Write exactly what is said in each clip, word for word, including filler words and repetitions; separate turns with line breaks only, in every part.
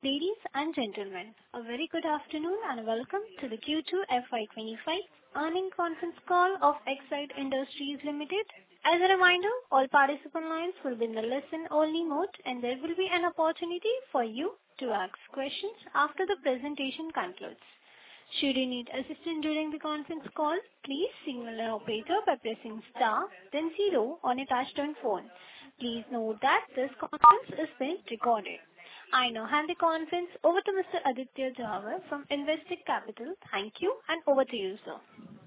Ladies and gentlemen, a very good afternoon and welcome to the Q two F Y twenty-five earnings conference call of Exide Industries Limited. As a reminder, all participant lines will be in the listen-only mode, and there will be an opportunity for you to ask questions after the presentation concludes. Should you need assistance during the conference call, please signal an operator by pressing star, then zero on a touch-tone phone. Please note that this conference is being recorded. I now hand the conference over to Mister Aditya Jhawar from Investec Capital. Thank you, and over to you, sir.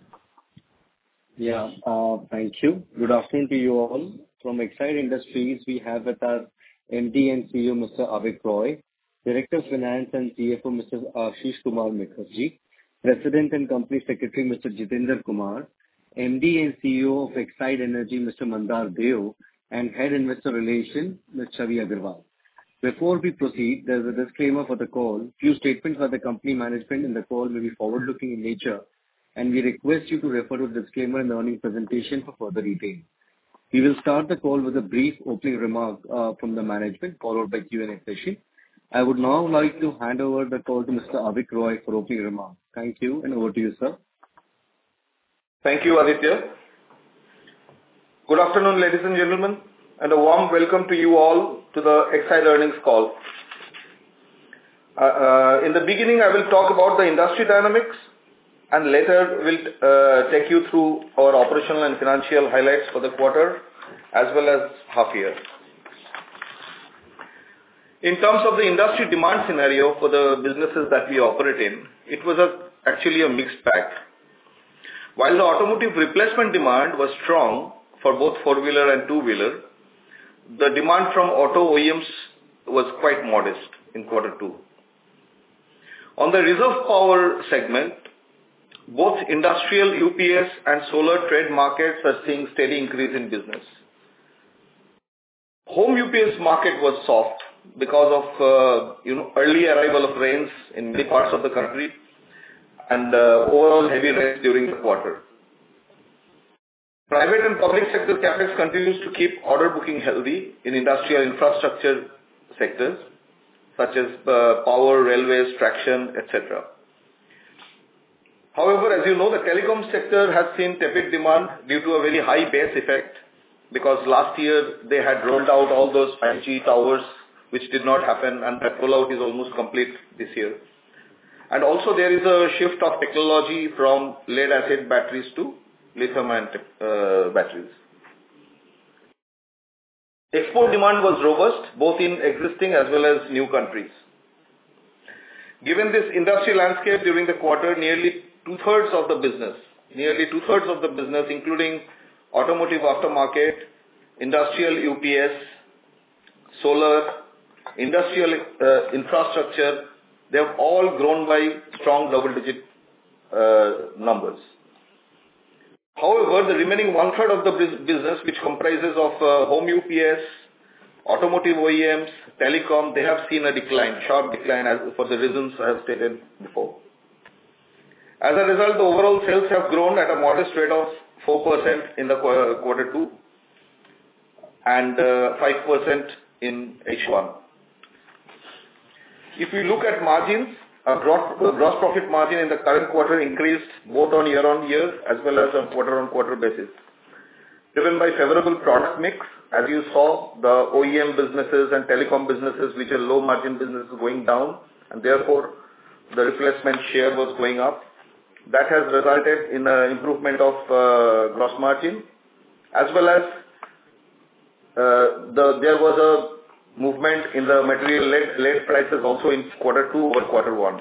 Yeah, uh, thank you. Good afternoon to you all. From Exide Industries, we have with us M D and C E O Mister Avik Roy, Director of Finance and C F O Mister Ashish Kumar Mukherjee, President and Company Secretary Mister Jitendra Kumar, M D and C E O of Exide Energy Mister Mandar Deo, and Head Investor Relations Mister Chavi Agarwal. Before we proceed, there is a disclaimer for the call. Few statements by the company management in the call may be forward-looking in nature, and we request you to refer to the disclaimer in the earnings presentation for further detail. We will start the call with a brief opening remark uh, from the management, followed by Q and A session. I would now like to hand over the call to Mister Avik Roy for opening remarks. Thank you, and over to you, sir.
Thank you, Aditya. Good afternoon, ladies and gentlemen, and a warm welcome to you all to the Exide earnings call. Uh, uh, in the beginning, I will talk about the industry dynamics, and later we'll uh, take you through our operational and financial highlights for the quarter as well as half year. In terms of the industry demand scenario for the businesses that we operate in, it was a, actually a mixed bag. While the automotive replacement demand was strong for both four-wheeler and two-wheeler, the demand from auto O E Ms was quite modest in quarter two. On the reserve power segment, both industrial U P S and solar trade markets are seeing steady increase in business. Home U P S market was soft because of uh, you know early arrival of rains in many parts of the country and uh, overall heavy rains during the quarter. Private and public sector capex continues to keep order booking healthy in industrial infrastructure sectors such as uh, power, railways, traction, et cetera. However, as you know, the telecom sector has seen tepid demand due to a very high base effect because last year they had rolled out all those five G towers which did not happen, and that rollout is almost complete this year. And also there is a shift of technology from lead acid batteries to lithium-ion uh, batteries. Export demand was robust both in existing as well as new countries. Given this industry landscape during the quarter, nearly two-thirds of the business, nearly two-thirds of the business, including automotive aftermarket, industrial U P S, solar, industrial uh, infrastructure, they have all grown by strong double-digit uh, numbers. However, the remaining one-third of the business, which comprises of uh, home U P S, automotive O E Ms, telecom, they have seen a decline, sharp decline as for the reasons I have stated before. As a result, the overall sales have grown at a modest rate of four percent in the quarter two and uh, five percent in H one. If we look at margins, a gross, gross profit margin in the current quarter increased both on year-on-year as well as on quarter-on-quarter basis, driven by favorable product mix. As you saw, the O E M businesses and telecom businesses, which are low-margin businesses, going down, and therefore the replacement share was going up. That has resulted in an improvement of uh, gross margin, as well as uh, the there was a movement in the material lead, lead prices also in quarter two over quarter one.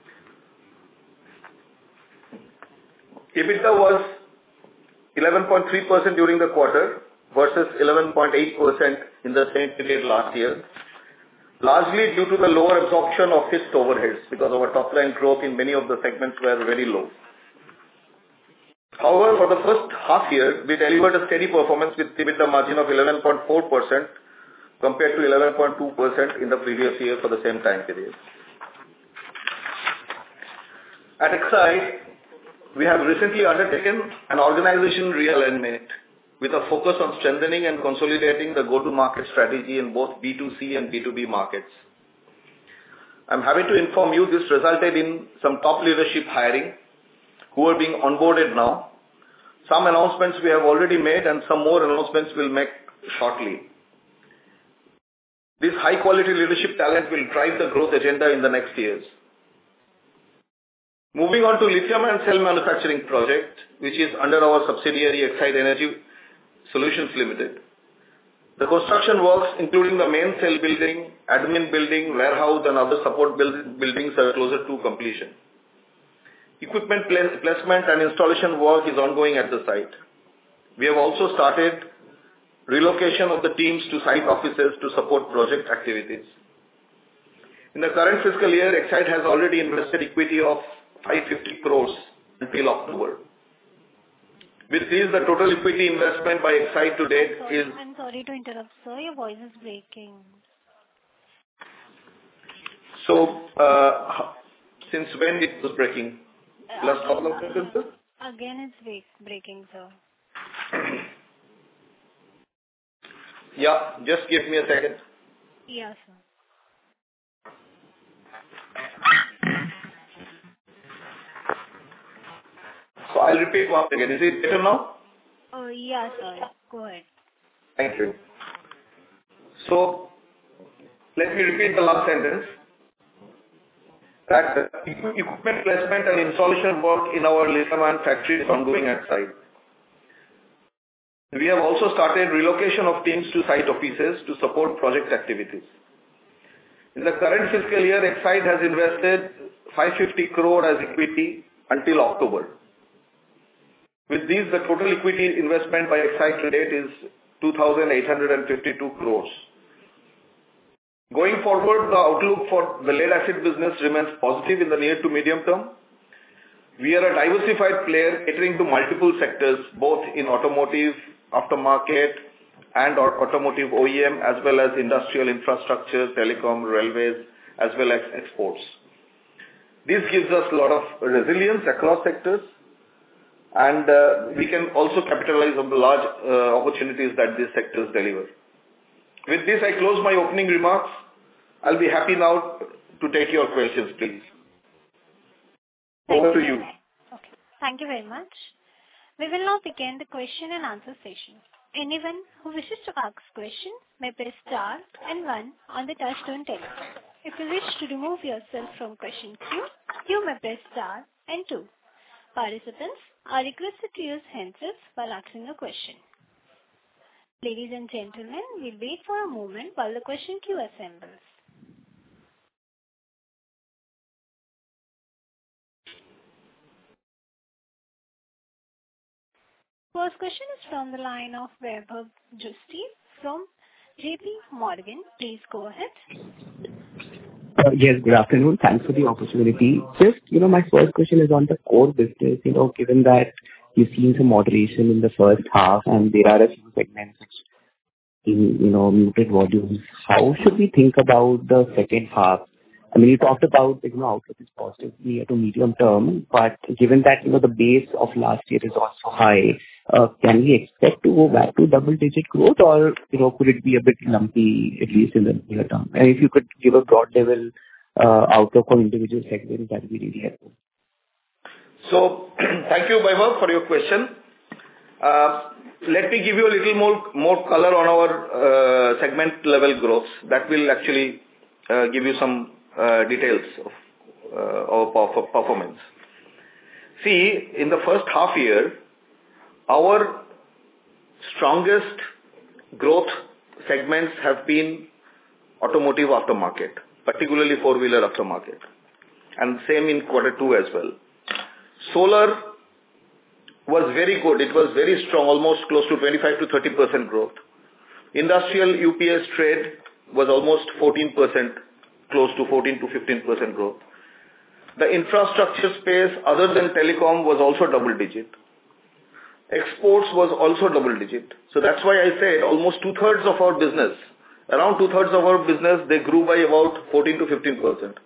EBITDA was eleven point three percent during the quarter versus eleven point eight percent in the same period last year, largely due to the lower absorption of fixed overheads because our top line growth in many of the segments were very low. However, for the first half year, we delivered a steady performance with EBITDA margin of eleven point four percent compared to eleven point two percent in the previous year for the same time period. At Exide, we have recently undertaken an organization realignment with a focus on strengthening and consolidating the go-to-market strategy in both B two C and B two B markets. I'm happy to inform you this resulted in some top leadership hiring who are being onboarded now. Some announcements we have already made and some more announcements we'll make shortly. This high-quality leadership talent will drive the growth agenda in the next years. Moving on to lithium and cell manufacturing project, which is under our subsidiary Exide Energy Solutions Limited. The construction works, including the main cell building, admin building, warehouse and other support build buildings are closer to completion. Equipment placement and installation work is ongoing at the site. We have also started relocation of the teams to site offices to support project activities. In the current fiscal year, Exide has already invested equity of five hundred fifty crores until October. With this, the total equity investment by Exide to date
sorry,
is...
I'm sorry to interrupt, sir. Your voice is breaking.
So, uh, since when it was breaking? Last couple of sentences?
Again, it's break, breaking, sir.
Yeah, just give me a second.
Yeah, sir.
So I'll repeat once again. Is it better now?
Oh, yeah, sir. Go ahead.
Thank you. So, let me repeat the last sentence. That equipment placement and installation work in our lithium factory is ongoing at site. We have also started relocation of teams to site offices to support project activities. In the current fiscal year, Exide has invested five hundred fifty crore as equity until October. With these, the total equity investment by Exide to date is two thousand eight hundred fifty-two crores. Going forward, the outlook for the lead acid business remains positive in the near to medium term. We are a diversified player catering to multiple sectors, both in automotive, aftermarket, and automotive O E M, as well as industrial infrastructure, telecom, railways, as well as exports. This gives us a lot of resilience across sectors, and uh, we can also capitalize on the large uh, opportunities that these sectors deliver. With this, I close my opening remarks. I'll be happy now to take your questions, please.
Thank
Over to
you.
you.
Okay. Thank you very much. We will now begin the question and answer session. Anyone who wishes to ask question may press star and one on the touchtone telephone. If you wish to remove yourself from question queue, you may press star and two. Participants are requested to use handsets while asking a question. Ladies and gentlemen, we'll wait for a moment while the question queue assembles. First question is from the line of Vaibhav Justi from J P Morgan. Please go ahead.
Uh, yes, good afternoon. Thanks for the opportunity. Just, you know, my first question is on the core business. You know, given that you've seen some moderation in the first half and there are a few segments which in, you know, muted volumes, how should we think about the second half? I mean, you talked about, you know, outlook is positive near to medium term, but given that, you know, the base of last year is also high, uh, can we expect to go back to double-digit growth, or, you know, could it be a bit lumpy, at least in the near term? And if you could give a broad level uh, outlook on individual segments, that would be really helpful.
So, thank you, Vaibhav, for your question. Uh, let me give you a little more, more color on our uh, segment level growth. That will actually uh, give you some uh, details of uh, our performance. See, in the first half year, our strongest growth segments have been automotive aftermarket, particularly four-wheeler aftermarket, and same in quarter two as well. Solar was very good. It was very strong, almost close to twenty-five to thirty percent growth. Industrial U P S trade was almost fourteen percent, close to fourteen to fifteen percent growth. The infrastructure space, other than telecom, was also double digit. Exports was also double digit. So that's why I said almost two-thirds of our business, around two-thirds of our business, they grew by about fourteen to fifteen percent.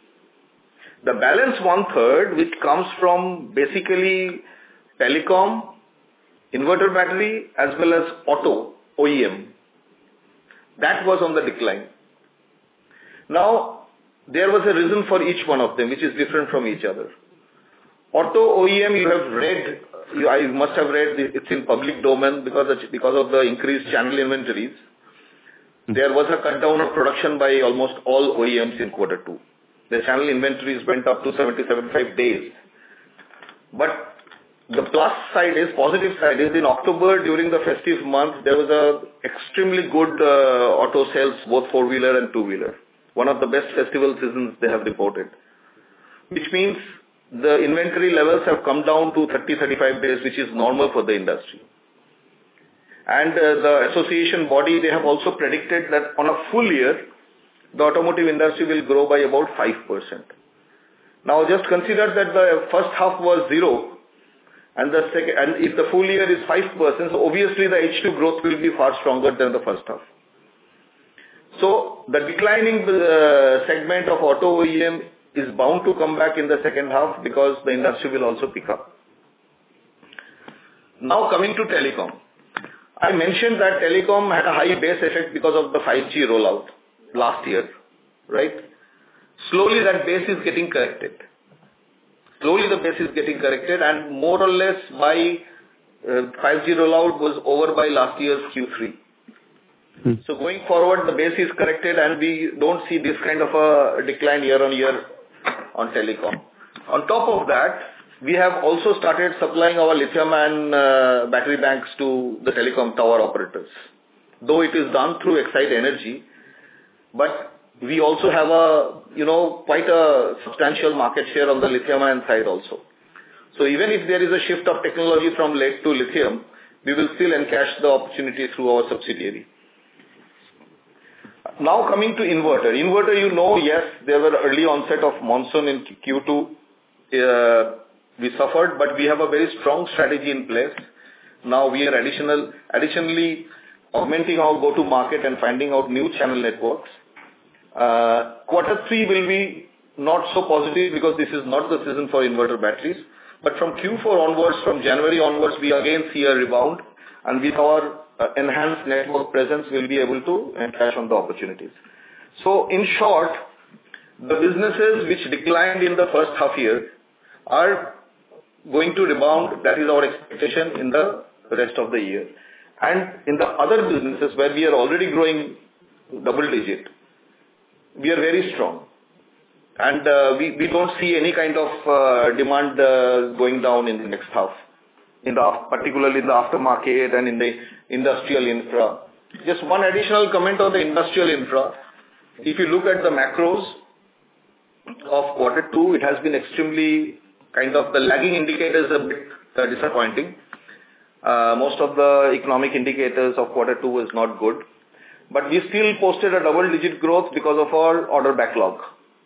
The balance one-third, which comes from basically telecom, inverter battery, as well as auto, O E M, that was on the decline. Now, there was a reason for each one of them, which is different from each other. Auto O E M, you have read, you, I must have read, it's in public domain because of, because of the increased channel inventories. There was a cut down of production by almost all O E Ms in quarter two. The channel inventories went up to seventy to seventy-five days. But the plus side is, positive side is, in October during the festive month, there was a extremely good uh, auto sales, both four-wheeler and two-wheeler. One of the best festival seasons they have reported. Which means the inventory levels have come down to thirty to thirty-five days, which is normal for the industry. And uh, the association body, they have also predicted that on a full year, the automotive industry will grow by about five percent. Now just consider that the first half was zero, and the second, and if the full year is five percent, so obviously the H two growth will be far stronger than the first half. So the declining uh, segment of auto O E M is bound to come back in the second half because the industry will also pick up. Now coming to telecom. I mentioned that telecom had a high base effect because of the five G rollout last year, right? Slowly that base is getting corrected. Slowly the base is getting corrected, and more or less by uh, five G rollout was over by last year's Q three. Hmm. So going forward, the base is corrected and we don't see this kind of a decline year on year on telecom. On top of that, we have also started supplying our lithium-ion uh, battery banks to the telecom tower operators. Though it is done through Exide Energy, but we also have a, you know, quite a substantial market share on the lithium-ion side also. So even if there is a shift of technology from lead to lithium, we will still encash the opportunity through our subsidiary. Now coming to inverter. Inverter, you know, yes, there were early onset of monsoon in Q two. Uh, we suffered, but we have a very strong strategy in place. Now we are additional, additionally augmenting our go-to-market and finding out new channel networks. Uh, quarter three will be not so positive because this is not the season for inverter batteries. But from Q four onwards, from January onwards, we again see a rebound, and with our uh, enhanced network presence, we'll be able to encash on the opportunities. So in short, the businesses which declined in the first half year are going to rebound. That is our expectation in the rest of the year. And in the other businesses where we are already growing double digit, we are very strong. And uh, we, we don't see any kind of uh, demand uh, going down in the next half, in the, particularly in the aftermarket and in the industrial infra. Just one additional comment on the industrial infra. If you look at the macros of quarter two, it has been extremely kind of, the lagging indicators a bit uh, disappointing. Uh, most of the economic indicators of quarter two was not good. But we still posted a double-digit growth because of our order backlog.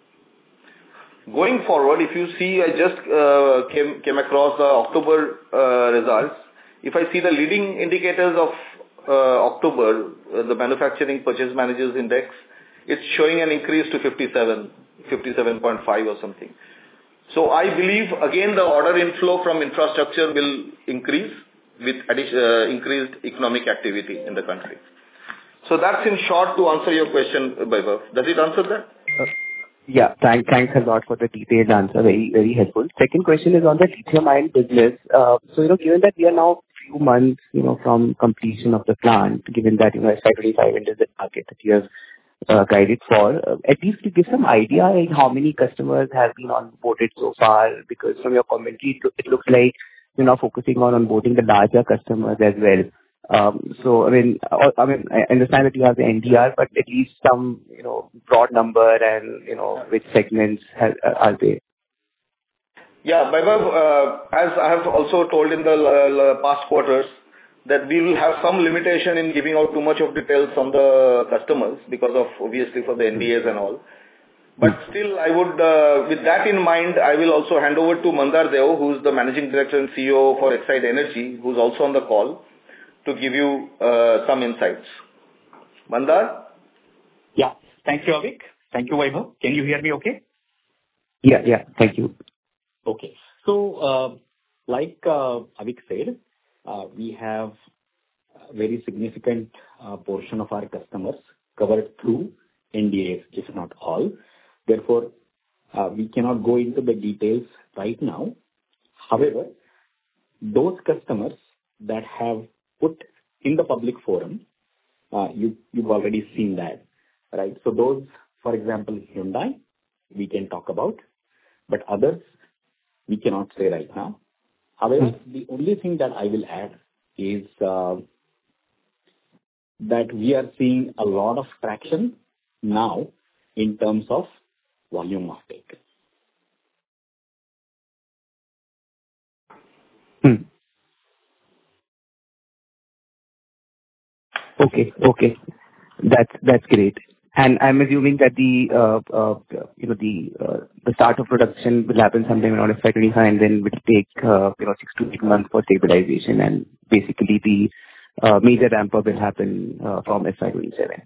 Going forward, if you see, I just uh, came, came across the October uh, results. If I see the leading indicators of uh, October, uh, the Manufacturing Purchase Managers Index, it's showing an increase to fifty-seven, fifty-seven point five or something. So I believe, again, the order inflow from infrastructure will increase with addition, uh, increased economic activity in the country. So that's in short to answer your question, Vaibhav. Does it answer that?
Uh, yeah, thank, thanks a lot for the detailed answer. Very, very helpful. Second question is on the lithium-ion business. Uh, so, you know, given that we are now few months, you know, from completion of the plant, given that, you know, S Y twenty-five enters the market that you have uh, guided for, uh, at least to give some idea like how many customers have been onboarded so far, because from your commentary, it, it looks like you're now focusing on onboarding the larger customers as well. Um, so, I mean, I, I mean, I understand that you have the N D R, but at least some, you know, broad number and, you know, which segments have, are they?
Yeah, Vaibhav, uh, as I have also told in the uh, past quarters, that we will have some limitation in giving out too much of details on the customers because of, obviously, for the N D As and all. But mm. still, I would, uh, with that in mind, I will also hand over to Mandar Deo, who is the Managing Director and C E O for Exide Energy, who is also on the call, to give you uh, some insights. Mandar?
Yeah. Thank you, Avik. Thank you, Vaibhav. Can you hear me okay?
Yeah, yeah. Thank you.
Okay. So, uh, like uh, Avik said, uh, we have a very significant uh, portion of our customers covered through N D As, if not all. Therefore, uh, we cannot go into the details right now. However, those customers that have put in the public forum, uh, you, you've already seen that, right? So those, for example, Hyundai, we can talk about, but others, we cannot say right now. However, hmm. the only thing that I will add is uh, that we are seeing a lot of traction now in terms of volume offtake.
Hmm. Okay, okay, that's that's great. And I'm assuming that the uh, uh, you know the uh, the start of production will happen sometime around F Y twenty-five, and then will take uh, you know six to eight months for stabilization, and basically the uh, major ramp up will happen uh, from F Y twenty-seven.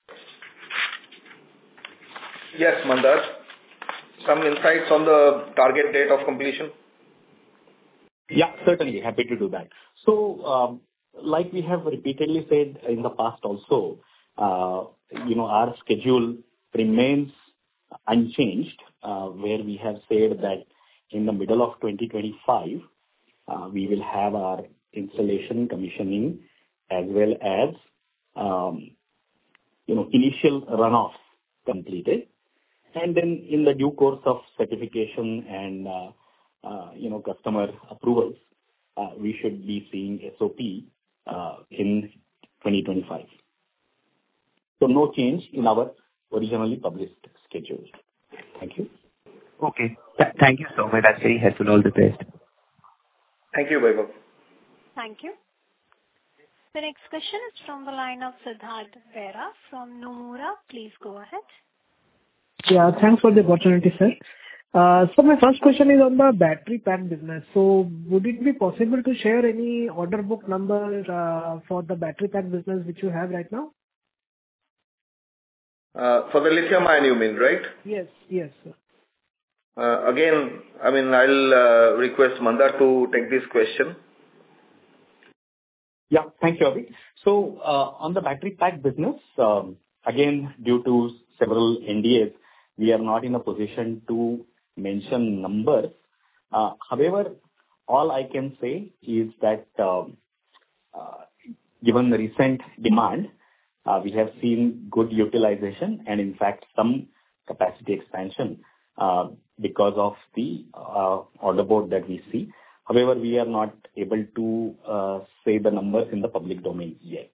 Yes, Mandar. Some insights on the target date of completion?
Yeah, certainly. Happy to do that. So, um, like we have repeatedly said in the past also, uh, you know, our schedule remains unchanged, uh, where we have said that in the middle of twenty twenty-five, uh, we will have our installation commissioning as well as, um, you know, initial runoff completed. And then in the due course of certification and, uh, uh, you know, customer approvals, uh, we should be seeing S O P uh, in twenty twenty-five. So no change in our originally published schedule. Thank you.
Okay. Th- thank you so much. That's very helpful. All the best.
Thank you, Vaibhav.
Thank you. The next question is from the line of Siddharth Bera from Nomura. Please go ahead.
Yeah, thanks for the opportunity, sir. Uh, so my first question is on the battery pack business. So would it be possible to share any order book number uh, for the battery pack business which you have right now?
Uh, for the lithium ion, you mean, right?
Yes, yes, sir.
Uh, again, I mean, I'll uh, request Mandar to take this question.
Yeah, thank you, Abhi. So uh, on the battery pack business, um, again, due to several N D As, we are not in a position to mention numbers. Uh, however, all I can say is that um, uh, given the recent demand, uh, we have seen good utilization and in fact some capacity expansion uh, because of the uh, order board that we see. However, we are not able to uh, say the numbers in the public domain yet.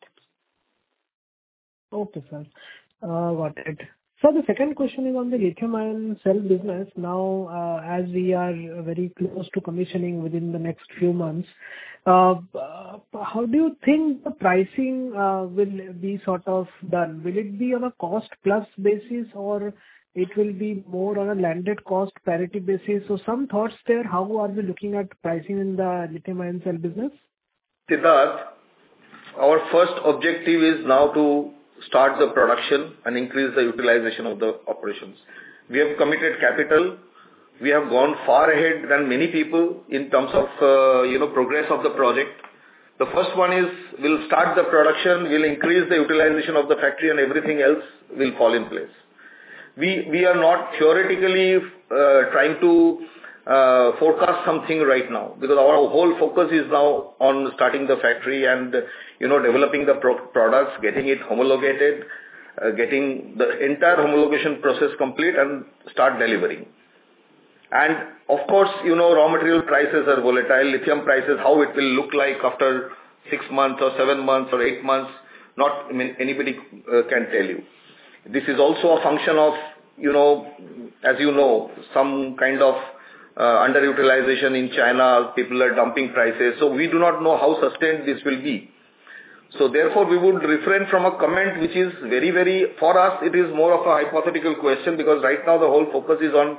Okay, sir. Uh, got it. So the second question is on the lithium-ion cell business. Now, uh, as we are very close to commissioning within the next few months, uh, uh, how do you think the pricing uh, will be sort of done? Will it be on a cost-plus basis, or it will be more on a landed cost parity basis? So some thoughts there. How are we looking at pricing in the lithium-ion cell business?
Siddharth, our first objective is now to start the production and increase the utilization of the operations. We have committed capital. We have gone far ahead than many people in terms of, uh, you know, progress of the project. The first one is we'll start the production, we'll increase the utilization of the factory, and everything else will fall in place. We, we are not theoretically uh, trying to uh, forecast something right now, because our whole focus is now on starting the factory and, you know, developing the pro- products, getting it homologated, uh, getting the entire homologation process complete and start delivering. And of course, you know, raw material prices are volatile, lithium prices, how it will look like after six months or seven months or eight months, not I mean, anybody uh, can tell you. This is also a function of, you know, as you know, some kind of uh, underutilization in China, people are dumping prices. So we do not know how sustained this will be. So therefore, we would refrain from a comment which is very, very, for us, it is more of a hypothetical question, because right now the whole focus is on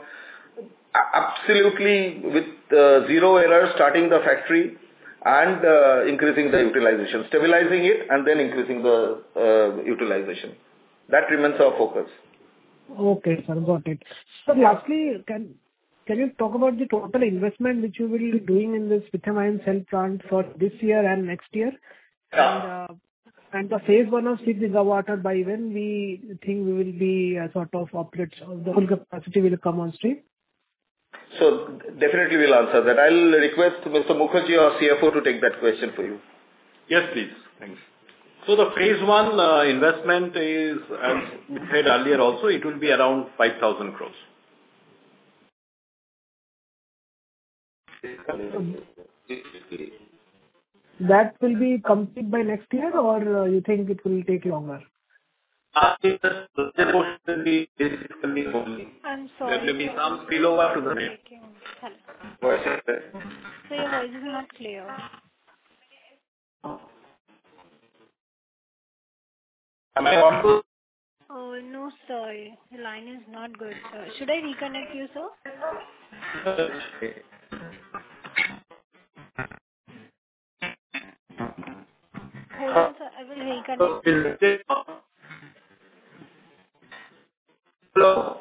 absolutely with uh, zero error starting the factory and uh, increasing the utilization, stabilizing it and then increasing the uh, utilization. That remains our focus.
Okay, sir, got it. So lastly, can can you talk about the total investment which you will be doing in this lithium-ion cell plant for this year and next year?
Yeah.
And uh, And the phase one of six gigawatt, by when we think we will be uh, sort of operate, the full capacity will come on stream?
So definitely we'll answer that. I'll request Mister Mukherjee, our C F O, to take that question for you.
Yes, please. Thanks. So the phase one uh, investment is, as we said earlier also, it will be around five thousand crores.
That will be complete by next year, or uh, you think it will take longer?
Uh, it
I'm sorry.
There will be some spillover to the next.
Hello. So your voice is not clear.
Am I audible?
Oh, no, sir. The line is not good, sir. Should I reconnect you, sir? Hold on, sir. I will reconnect.
Hello.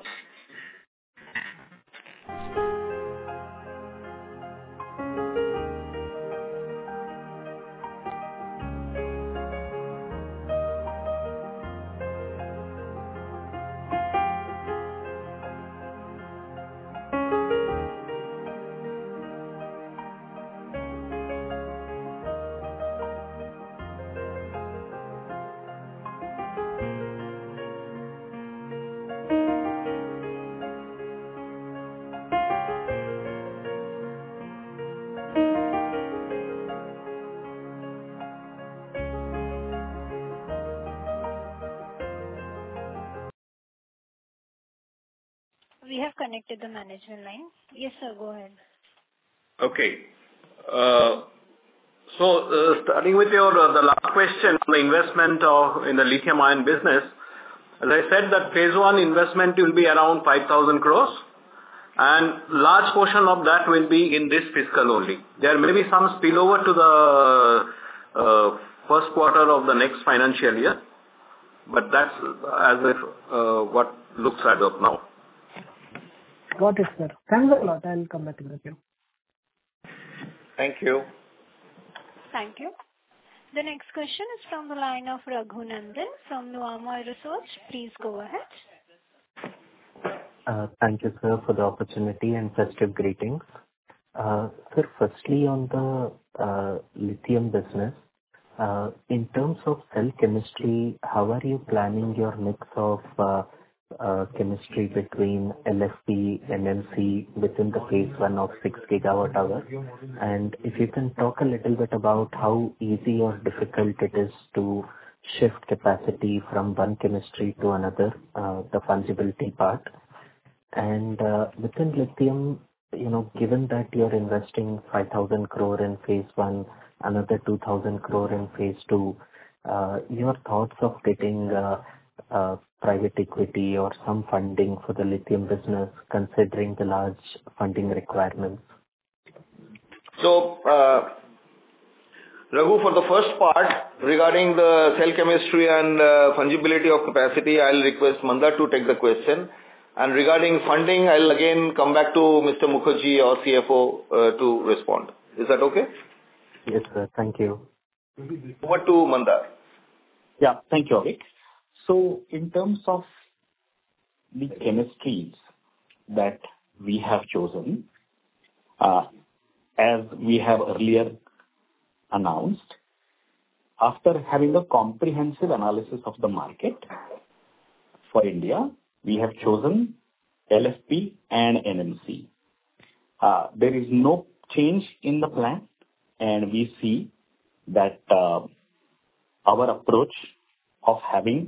We have connected the management line. Yes, sir. Go ahead.
Okay. Uh, so, uh, starting with your uh, the last question, the investment of, in the lithium-ion business, as I said, that phase one investment will be around five thousand crores, and large portion of that will be in this fiscal only. There may be some spillover to the uh, first quarter of the next financial year, but that's as if uh, what looks as of now.
Got it, sir. Thanks a lot. I'll come back in the queue.
Thank you.
Thank you. The next question is from the line of Raghu Nandan from Nuvama Research. Please go ahead.
Uh, Thank you, sir, for the opportunity and festive greetings. Uh, Sir, firstly, on the uh, lithium business, uh, in terms of cell chemistry, how are you planning your mix of uh, uh, chemistry between L F P, N M C within the phase one of six gigawatt hour? And if you can talk a little bit about how easy or difficult it is to shift capacity from one chemistry to another, uh, the fungibility part. And uh, within lithium, you know, given that you're investing five thousand crore in phase one, another two thousand crore in phase two, uh, your thoughts of getting uh, uh, private equity or some funding for the lithium business, considering the large funding requirements?
So, uh, Raghu, for the first part regarding the cell chemistry and uh, fungibility of capacity, I'll request Mandar to take the question. And regarding funding, I'll again come back to Mister Mukherjee, our C F O, uh, to respond. Is that okay?
Yes, sir. Thank you.
Over to Mandar.
Yeah, thank you, Avik. So in terms of the chemistries that we have chosen, uh, as we have earlier announced, after having a comprehensive analysis of the market for India, we have chosen L F P and N M C. Uh, there is no change in the plan, and we see that uh, our approach of having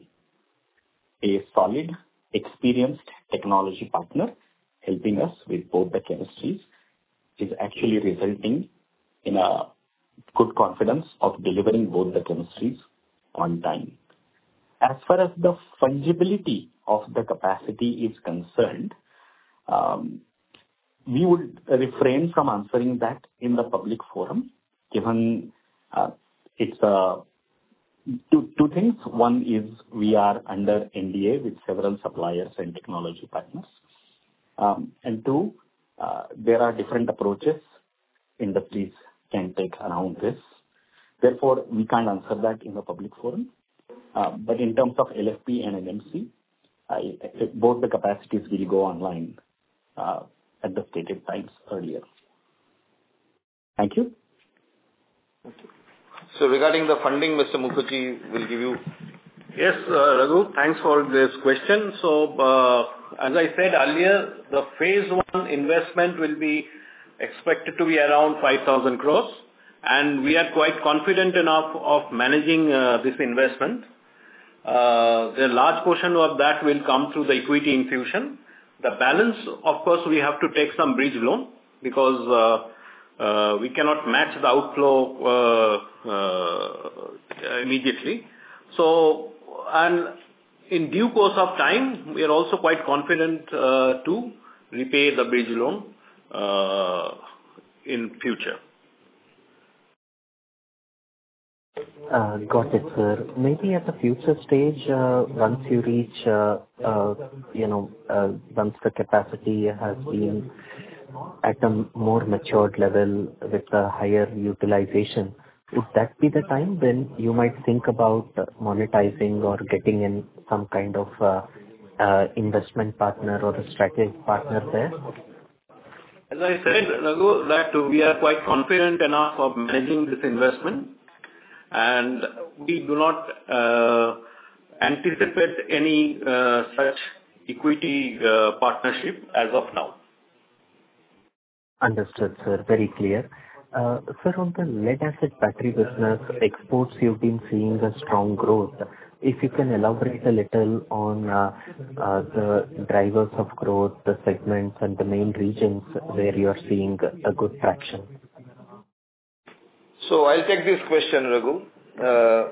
a solid, experienced technology partner helping us with both the chemistries is actually resulting in a good confidence of delivering both the chemistries on time. As far as the fungibility of the capacity is concerned, um, we would refrain from answering that in the public forum, given uh, it's a Two, two things. One is we are under N D A with several suppliers and technology partners. Um, and two, uh, there are different approaches industries can take around this. Therefore, we can't answer that in the public forum. Uh, but in terms of L F P and N M C, I, both the capacities will go online uh, at the stated times earlier. Thank you.
Okay. So regarding the funding, Mister Mukherjee will give you.
Yes, uh, Raghu, thanks for this question. So, uh, as I said earlier, the phase one investment will be expected to be around five thousand crores, and we are quite confident enough of managing uh, this investment. Uh, the large portion of that will come through the equity infusion. The balance, of course, we have to take some bridge loan because uh, uh, we cannot match the outflow uh, uh, immediately. So, and in due course of time, we are also quite confident uh, to repay the bridge loan uh, in future.
Uh, got it, sir. Maybe at a future stage, uh, once you reach, uh, uh, you know, uh, once the capacity has been at a more matured level with a higher utilization, would that be the time when you might think about monetizing or getting in some kind of uh, uh, investment partner or a strategic partner there?
As I said, Raghu, that we are quite confident enough of managing this investment, and we do not uh, anticipate any uh, such equity uh, partnership as of now.
Understood, sir. Very clear. Uh, Sir, on the lead-acid battery business exports, you've been seeing a strong growth. If you can elaborate a little on uh, uh, the drivers of growth, the segments, and the main regions where you are seeing a good traction.
So I'll take this question, Raghu. Uh,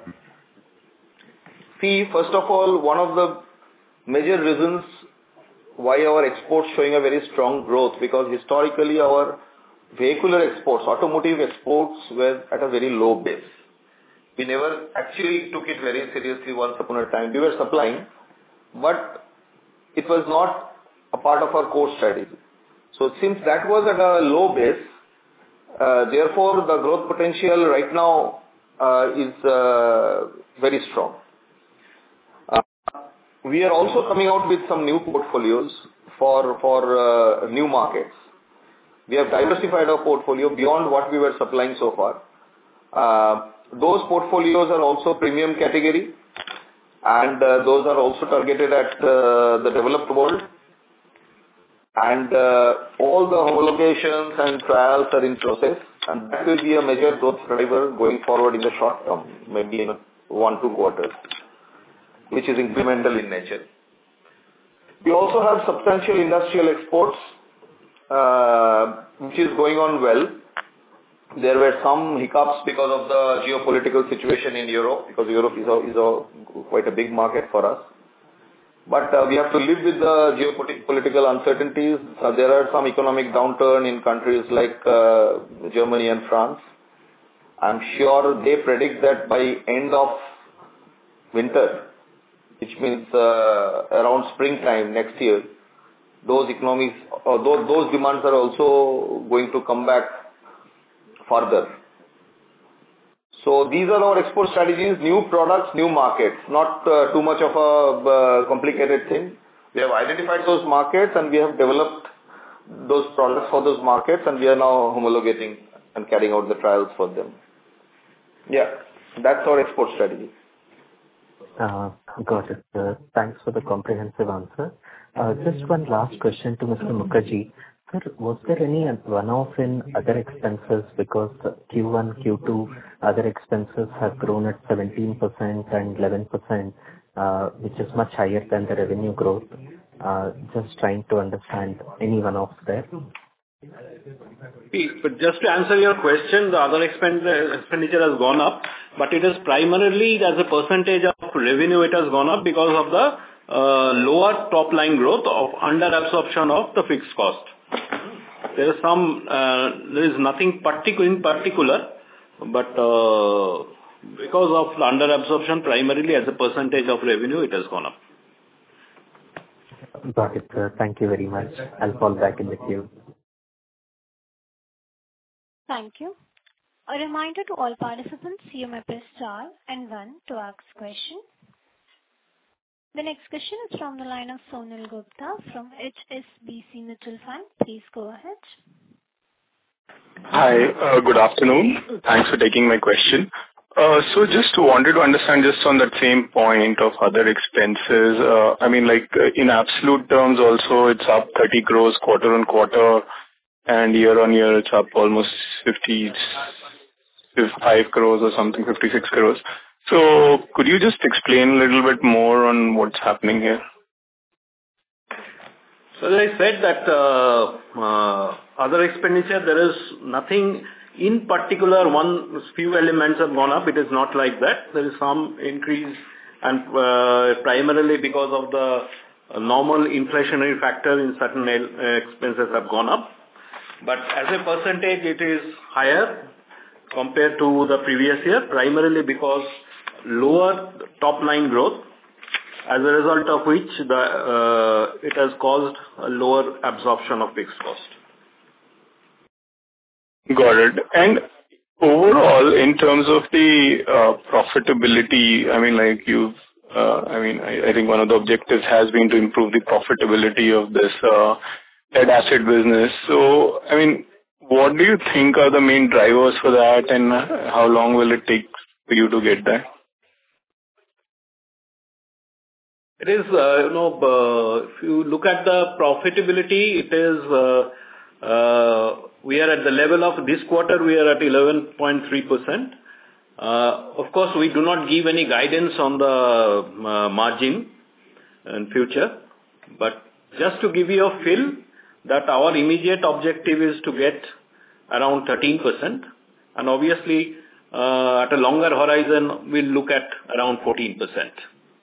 see, first of all, one of the major reasons why our exports showing a very strong growth, because historically our vehicular exports, automotive exports were at a very low base. We never actually took it very seriously once upon a time. We were supplying, but it was not a part of our core strategy. So since that was at a low base, uh, therefore the growth potential right now uh, is uh, very strong. Uh, we are also coming out with some new portfolios for, for uh, new markets. We have diversified our portfolio beyond what we were supplying so far. Uh, those portfolios are also premium category, and uh, those are also targeted at uh, the developed world. And uh, all the homologations and trials are in process, and that will be a major growth driver going forward in the short term, maybe in one, two quarters, which is incremental in nature. We also have substantial industrial exports, uh, which is going on well. There were some hiccups because of the geopolitical situation in Europe, because Europe is a, is a quite a big market for us. But uh, we have to live with the geopolitical uncertainties. Uh, there are some economic downturn in countries like uh, Germany and France. I'm sure they predict that by end of winter, which means uh, around springtime next year, those economies, uh, those, those demands are also going to come back further. So these are our export strategies: new products, new markets, not uh, too much of a uh, complicated thing. We have identified those markets and we have developed those products for those markets, and we are now homologating and carrying out the trials for them. Yeah, that's our export strategy.
Uh, got it, sir. Thanks for the comprehensive answer. Uh, just one last question to Mister Mukherjee. Sir, was there any one-off in other expenses, because Q one, Q two other expenses have grown at seventeen percent and eleven percent, uh, which is much higher than the revenue growth. Uh, just trying to understand any one-offs there.
But just to answer your question, the other expenditure has gone up, but it is primarily as a percentage of revenue it has gone up because of the uh, lower top line growth of under absorption of the fixed cost. There is some, uh, there is nothing particular in particular, but uh, because of the under absorption, primarily as a percentage of revenue, it has gone up.
Got it, sir. Thank you very much. I'll fall back in the queue.
Thank you. A reminder to all participants, you may press star and one to ask question. The next question is from the line of Sonal Gupta from H S B C Mutual Fund. Please go ahead.
Hi, uh, good afternoon. Thanks for taking my question. Uh, so just wanted to understand just on that same point of other expenses, uh, I mean like uh, in absolute terms also it's up thirty crores quarter on quarter and year on year it's up almost fifty-five crores or something, fifty-six crores. So could you just explain a little bit more on what's happening here?
So as I said that uh, uh, other expenditure, there is nothing in particular, one few elements have gone up. It is not like that. There is some increase and uh, primarily because of the uh, normal inflationary factor in certain uh, expenses have gone up. But as a percentage, it is higher compared to the previous year, primarily because lower top line growth, as a result of which the uh, it has caused a lower absorption of fixed cost.
Got it. And overall, in terms of the uh, profitability, I mean, like you've, uh, I mean, I, I think one of the objectives has been to improve the profitability of this uh, lead acid business. So, I mean, what do you think are the main drivers for that, and how long will it take for you to get there?
It is, uh, you know, uh, if you look at the profitability, it is, uh, uh, we are at the level of this quarter, we are at eleven point three percent. Uh, of course, we do not give any guidance on the uh, margin in future, but just to give you a feel that our immediate objective is to get around thirteen percent, and obviously uh, at a longer horizon, we'll look at around fourteen percent.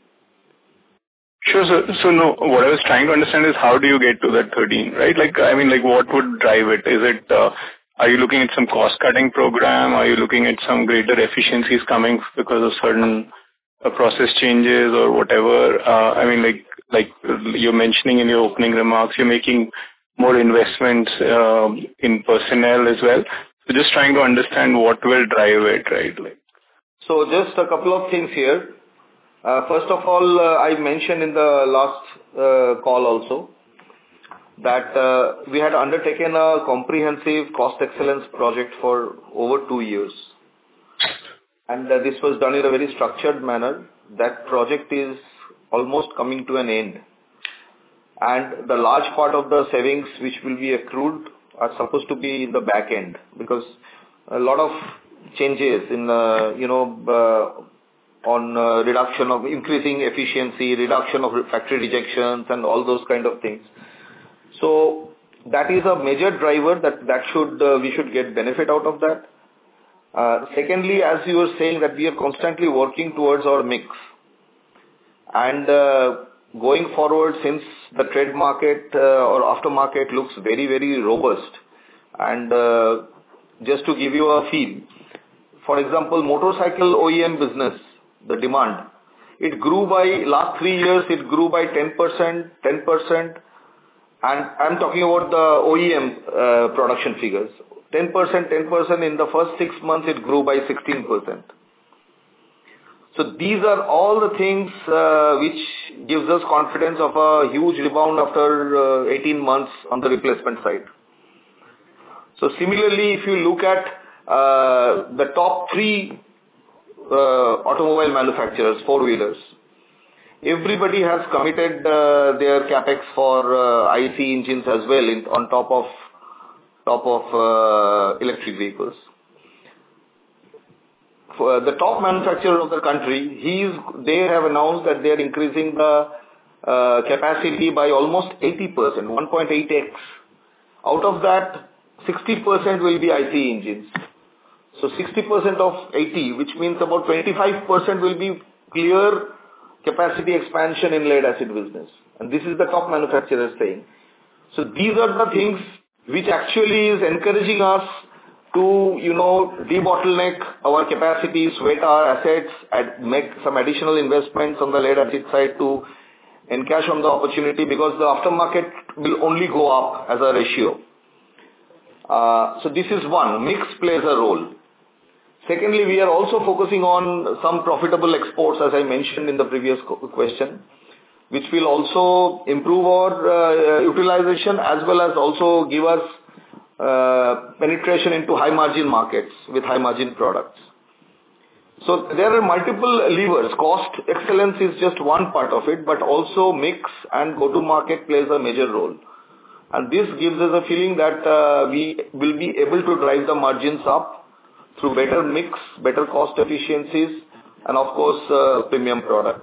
Sure, sir. So no, what I was trying to understand is how do you get to that thirteen, right? Like, I mean, like what would drive it? Is it, uh, are you looking at some cost cutting program? Are you looking at some greater efficiencies coming because of certain uh, process changes or whatever? Uh, I mean, like, like you're mentioning in your opening remarks, you're making more investments uh, in personnel as well. So just trying to understand what will drive it, right? Like.
So just a couple of things here. Uh, first of all, uh, I mentioned in the last uh, call also that uh, we had undertaken a comprehensive cost excellence project for over two years. And uh, this was done in a very structured manner. That project is almost coming to an end. And the large part of the savings which will be accrued are supposed to be in the back end, because a lot of changes in, uh, you know, uh, on uh, reduction of increasing efficiency, reduction of factory rejections and all those kind of things. So that is a major driver that, that should, uh, we should get benefit out of that. Uh, secondly, as you were saying, that we are constantly working towards our mix. And uh, going forward, since the trade market uh, or aftermarket looks very, very robust, and uh, just to give you a feel, for example, motorcycle O E M business, the demand, it grew by, last three years, it grew by ten percent, ten percent, and I'm talking about the O E M uh, production figures. ten percent, ten percent, in the first six months, it grew by sixteen percent. So these are all the things uh, which gives us confidence of a huge rebound after uh, eighteen months on the replacement side. So similarly, if you look at uh, the top three uh, automobile manufacturers, four-wheelers, everybody has committed uh, their capex for uh, I C engines as well in, on top of top of uh, electric vehicles. For the top manufacturer of the country, he is, they have announced that they are increasing the uh, capacity by almost eighty percent, one point eight x. Out of that, sixty percent will be I C engines. So sixty percent of eighty, which means about twenty-five percent will be clear capacity expansion in lead acid business. And this is the top manufacturer saying. So these are the things which actually is encouraging us to, you know, debottleneck our capacity, sweat our assets, and make some additional investments on the lead acid side to encash on the opportunity, because the aftermarket will only go up as a ratio. Uh, so this is one. Mix plays a role. Secondly, we are also focusing on some profitable exports, as I mentioned in the previous question, which will also improve our uh, utilization as well as also give us uh, penetration into high margin markets with high margin products. So there are multiple levers. Cost excellence is just one part of it, but also mix and go-to-market plays a major role. And this gives us a feeling that uh, we will be able to drive the margins up through better mix, better cost efficiencies, and of course, uh, premium product.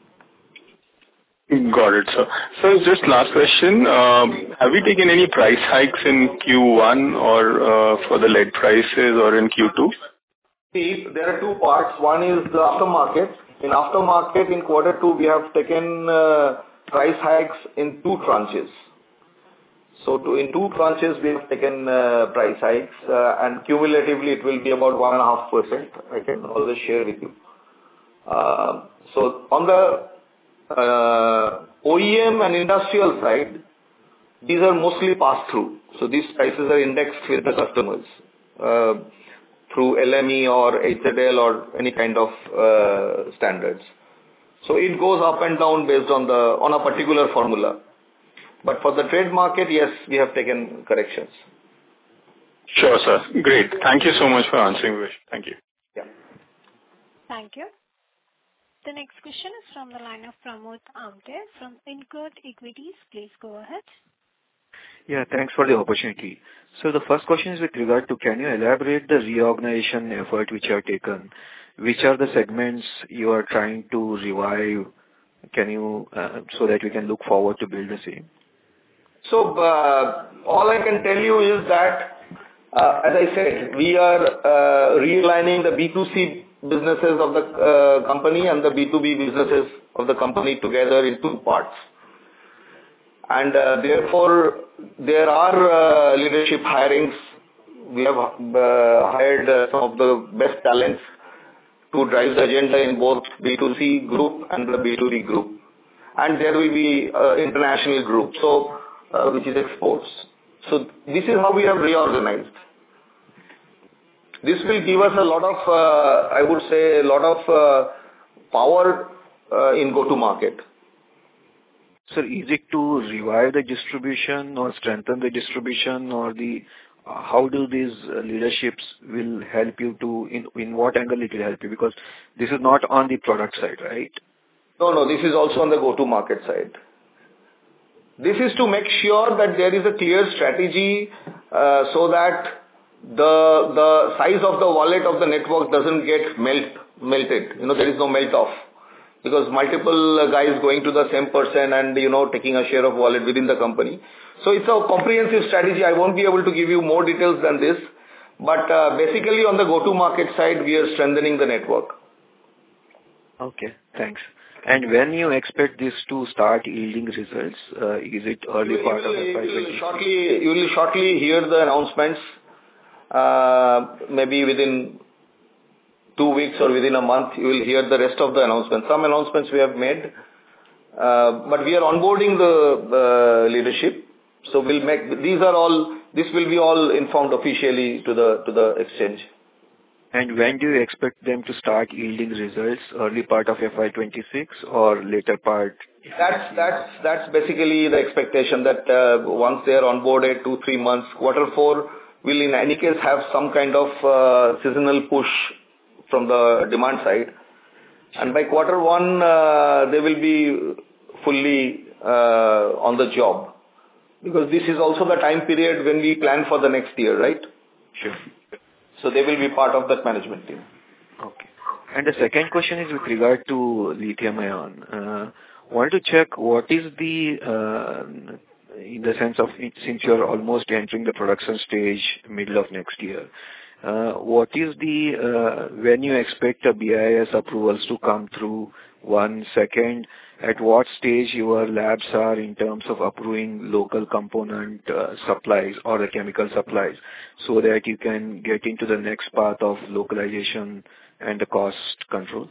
Got it, sir. So just last question. Um, have we taken any price hikes in Q one or uh, for the lead prices or in Q two?
See, there are two parts. One is the aftermarket. In aftermarket, in quarter two, we have taken uh, price hikes in two tranches. So to, in two tranches, we have taken uh, price hikes, uh, and cumulatively it will be about one and a half percent. I can always share with you. Uh, so on the uh, O E M and industrial side, these are mostly passed through. So these prices are indexed with the customers uh, through L M E or H Z L or any kind of uh, standards. So it goes up and down based on the on a particular formula. But for the trade market, yes, we have taken corrections.
Sure, sir. Great. Thank you so much for answering this. Thank you.
Yeah.
Thank you. The next question is from the line of Pramod Amte from InCred Equities. Please go ahead.
Yeah, thanks for the opportunity. So the first question is with regard to, can you elaborate the reorganization effort which you have taken? Which are the segments you are trying to revive? Can you, uh, so that we can look forward to build the same?
So, uh, all I can tell you is that, uh, as I said, we are uh, realigning the B two C businesses of the uh, company and the B two B businesses of the company together in two parts. And uh, therefore, there are uh, leadership hirings. We have uh, hired uh, some of the best talents to drive the agenda in both B two C group and the B two B group. And there will be uh, international group. So, Uh, which is exports. So this is how we have reorganized. This will give us a lot of, uh, I would say, a lot of uh, power uh, in go-to-market.
Sir, is it to revive the distribution or strengthen the distribution, or the uh, how do these uh, leaderships will help you to, in, in what angle it will help you? Because this is not on the product side, right?
No, no, this is also on the go-to-market side. This is to make sure that there is a clear strategy uh, so that the the size of the wallet of the network doesn't get melt melted. You know, there is no melt off because multiple guys going to the same person and, you know, taking a share of wallet within the company. So it's a comprehensive strategy. I won't be able to give you more details than this, but uh, basically on the go-to-market side, we are strengthening the network.
Okay, thanks. And when you expect this to start yielding results, uh, is it early part of F Y twenty-six?
Shortly, you will shortly hear the announcements, uh, maybe within two weeks or within a month, you will hear the rest of the announcements. Some announcements we have made, uh, but we are onboarding the uh, leadership. So we'll make, these are all, this will be all informed officially to the, to the exchange.
And when do you expect them to start yielding results? Early part of F Y twenty-six or later part?
That's that's that's basically the expectation that uh, once they are onboarded, two three months, quarter four will in any case have some kind of uh, seasonal push from the demand side, and by quarter one uh, they will be fully uh, on the job, because this is also the time period when we plan for the next year, right?
Sure.
So they will be part of that management team.
Okay. And the second question is with regard to lithium ion. Uh, want to check what is the, uh, in the sense of, since you are almost entering the production stage middle of next year, uh, what is the, uh, when you expect a B I S approvals to come through? One, second, at what stage your labs are in terms of approving local component uh, supplies or the chemical supplies, so that you can get into the next path of localization and the cost control?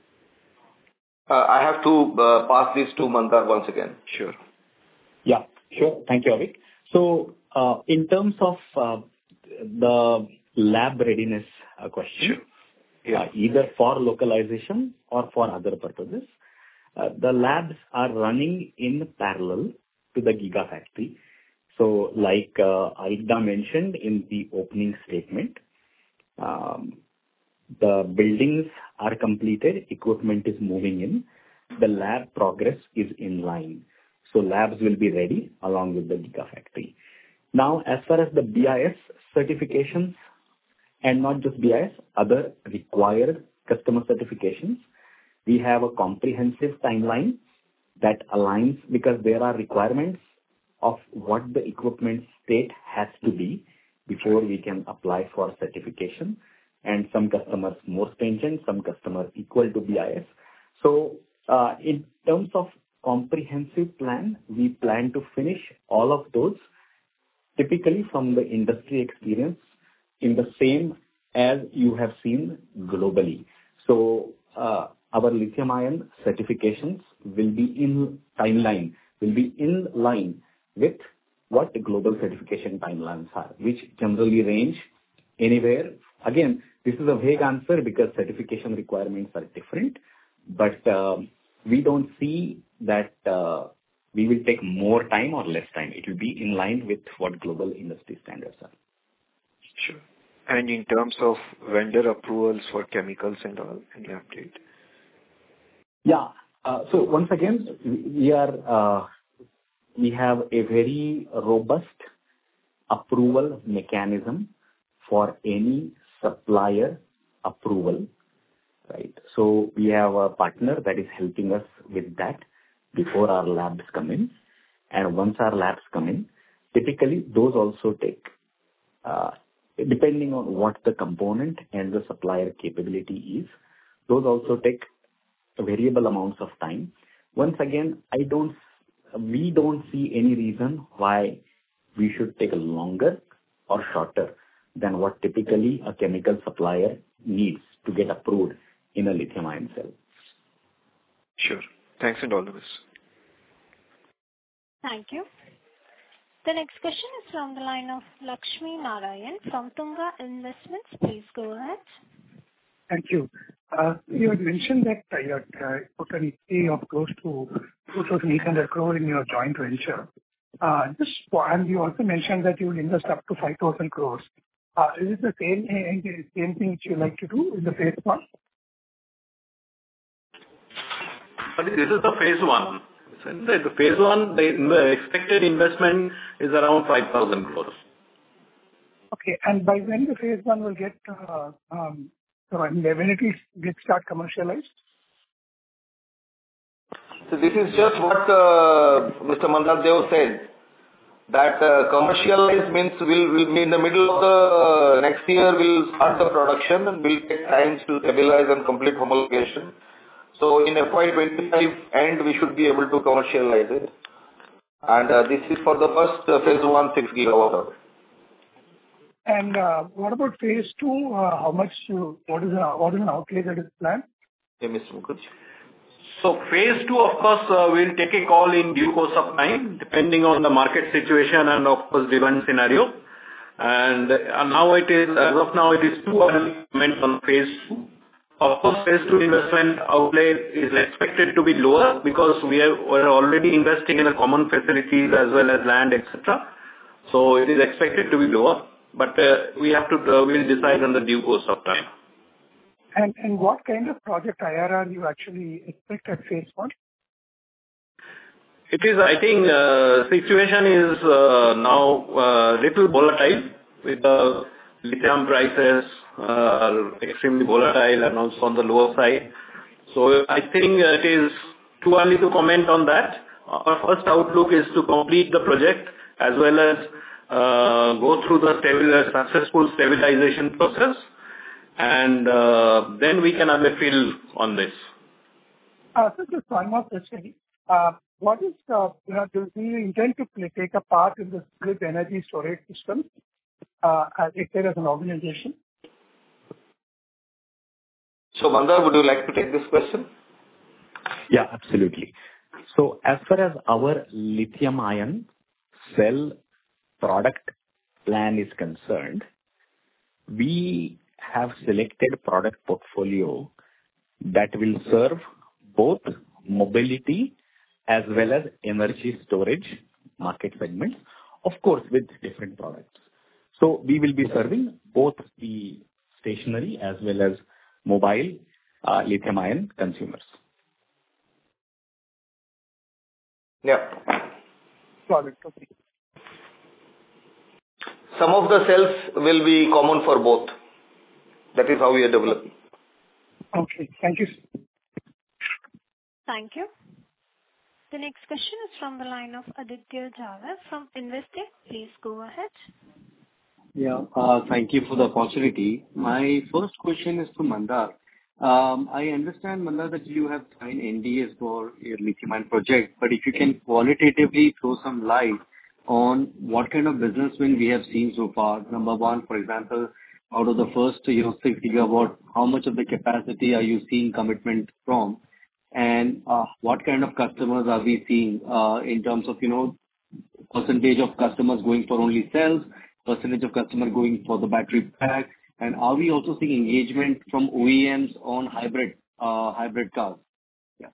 Uh, I have to uh, pass this to Mandar once again.
Sure.
Yeah, sure. Thank you, Avik. So, uh, in terms of uh, the lab readiness uh, question, yeah. uh, either for localization or for other purposes. Uh, the labs are running in parallel to the Gigafactory. So like uh, Aida mentioned in the opening statement, um, the buildings are completed, equipment is moving in, the lab progress is in line. So labs will be ready along with the Gigafactory. Now, as far as the B I S certifications, and not just B I S, other required customer certifications, we have a comprehensive timeline that aligns because there are requirements of what the equipment state has to be before we can apply for certification. And some customers more stringent, some customers equal to B I S. So uh, in terms of comprehensive plan, we plan to finish all of those typically from the industry experience in the same as you have seen globally. So uh, our lithium ion certifications will be in timeline, will be in line with what the global certification timelines are, which generally range anywhere. Again, this is a vague answer because certification requirements are different, but uh, we don't see that uh, we will take more time or less time. It will be in line with what global industry standards are.
Sure. And in terms of vendor approvals for chemicals and all, any update?
Yeah. Uh, so once again, we are uh, we have a very robust approval mechanism for any supplier approval, right? So we have a partner that is helping us with that before our labs come in. And once our labs come in, typically those also take, uh, depending on what the component and the supplier capability is, those also take variable amounts of time. Once again, I don't, we don't see any reason why we should take longer or shorter than what typically a chemical supplier needs to get approved in a lithium ion cell.
Sure. Thanks and all the best.
Thank you. The next question is from the line of Lakshmi Narayan from Tunga Investments. Please go ahead.
Thank you. Uh, you had mentioned that uh, you had uh, put an equity of close to two thousand eight hundred crore in your joint venture. Uh, just, and you also mentioned that you will invest up to five thousand crores. Uh, is it the same, uh, same thing which you like to do in the phase one?
This is the phase one. The phase one, the, the expected investment is around five thousand crores.
Okay, and by when the phase one will get, uh, um, when it will get start commercialized?
So this is just what uh, Mister Mandar Dev said, that uh, commercialized means we'll, we'll be in the middle of the uh, next year, we'll start the production and we'll take time to stabilize and complete homologation. So in F Y twenty-five end, we should be able to commercialize it. And uh, this is for the first uh, phase one, six gigawatt.
And uh, what about phase two? Uh, how much, you, what is the, what is an outlay that is planned?
Yeah, Mister Mukherjee.
So phase two, of course, uh, we'll take a call in due course of time, depending on the market situation and of course demand scenario. And uh, now it is, as of now, it is too early to comment on phase two. Of course, phase two investment outlay is expected to be lower because we are, we are already investing in the common facilities as well as land, et cetera. So it is expected to be lower, but uh, we have to, uh, we'll decide on the due course of time.
And and what kind of project I R R you actually expect at phase one?
It is, I think, uh, situation is uh, now uh, little volatile with the lithium prices are extremely volatile and also on the lower side. So I think it is too early to comment on that. Our first outlook is to complete the project as well as uh, go through the stabil- successful stabilization process, and uh, then we can have a feel on this.
Uh, so just one more question. Uh, what is, uh, you know, do you intend to play, take a part in the grid energy storage system uh, if there is an organization?
So Mandar, would you like to take this question?
Yeah, absolutely. So as far as our lithium ion cell product plan is concerned, we have selected product portfolio that will serve both mobility as well as energy storage market segments, of course, with different products. So we will be serving both the stationary as well as mobile uh, lithium-ion consumers.
Yeah.
Got it. Okay.
Some of the cells will be common for both. That is how we are developing.
Okay. Thank you.
Thank you. The next question is from the line of Aditya Jhawar from Investec. Please go ahead.
Yeah. Uh, thank you for the opportunity. My first question is to Mandar. Um, I understand, Mandar, that you have signed N D As for your lithium-ion project, but if you can qualitatively throw some light on what kind of business win we have seen so far. Number one, for example, out of the first, you know, six gigawatt, how much of the capacity are you seeing commitment from? And uh, what kind of customers are we seeing uh, in terms of, you know, percentage of customers going for only cells, percentage of customer going for the battery pack, and are we also seeing engagement from O E Ms on hybrid uh, hybrid cars? Yeah.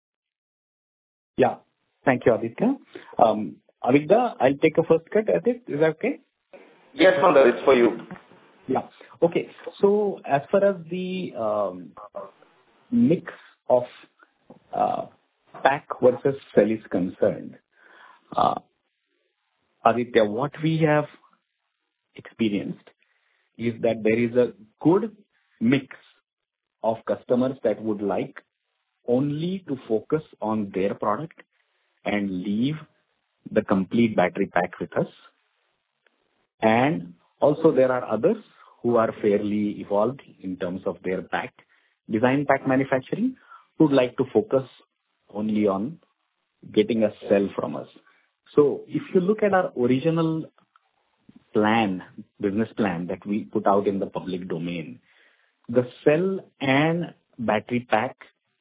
Yeah. Thank you, Aditya. Um, Avigdor, I'll take a first cut at it. Is that okay?
Yes, Mandar, it's for you.
Yeah. Okay. So as far as the um, mix of uh, pack versus cell is concerned, uh, Aditya, what we have experienced is that there is a good mix of customers that would like only to focus on their product and leave the complete battery pack with us. And also there are others who are fairly evolved in terms of their pack, design pack manufacturing, who would like to focus only on getting a cell from us. So if you look at our original plan, business plan that we put out in the public domain, the cell and battery pack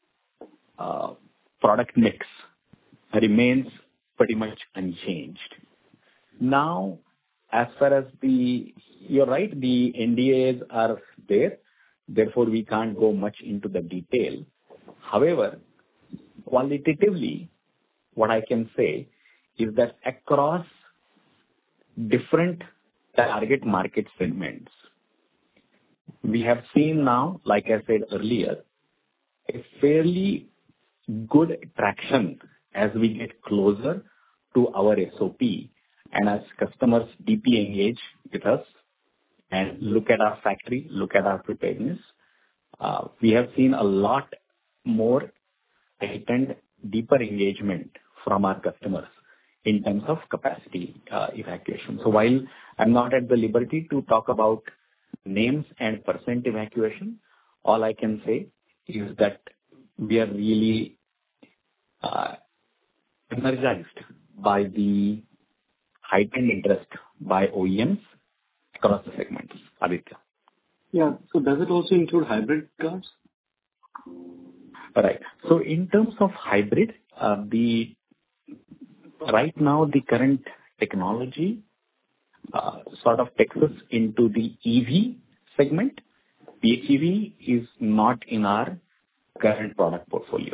uh, product mix remains pretty much unchanged. Now, as far as the, you're right, the N D As are there, therefore we can't go much into the detail. However, qualitatively, what I can say is that across different target market segments, we have seen now, like I said earlier, a fairly good traction as we get closer to our S O P and as customers deeply engage with us and look at our factory, look at our preparedness. Uh, we have seen a lot more heightened, deeper engagement from our customers in terms of capacity uh, evacuation. So while I'm not at the liberty to talk about names and percent evacuation, all I can say is that we are really uh, energized by the heightened interest by O E Ms across the segments. Aditya.
Yeah. So does it also include hybrid cars?
Right. So in terms of hybrid, uh, the right now the current technology uh, sort of takes us into the E V segment. P H E V is not in our current product portfolio.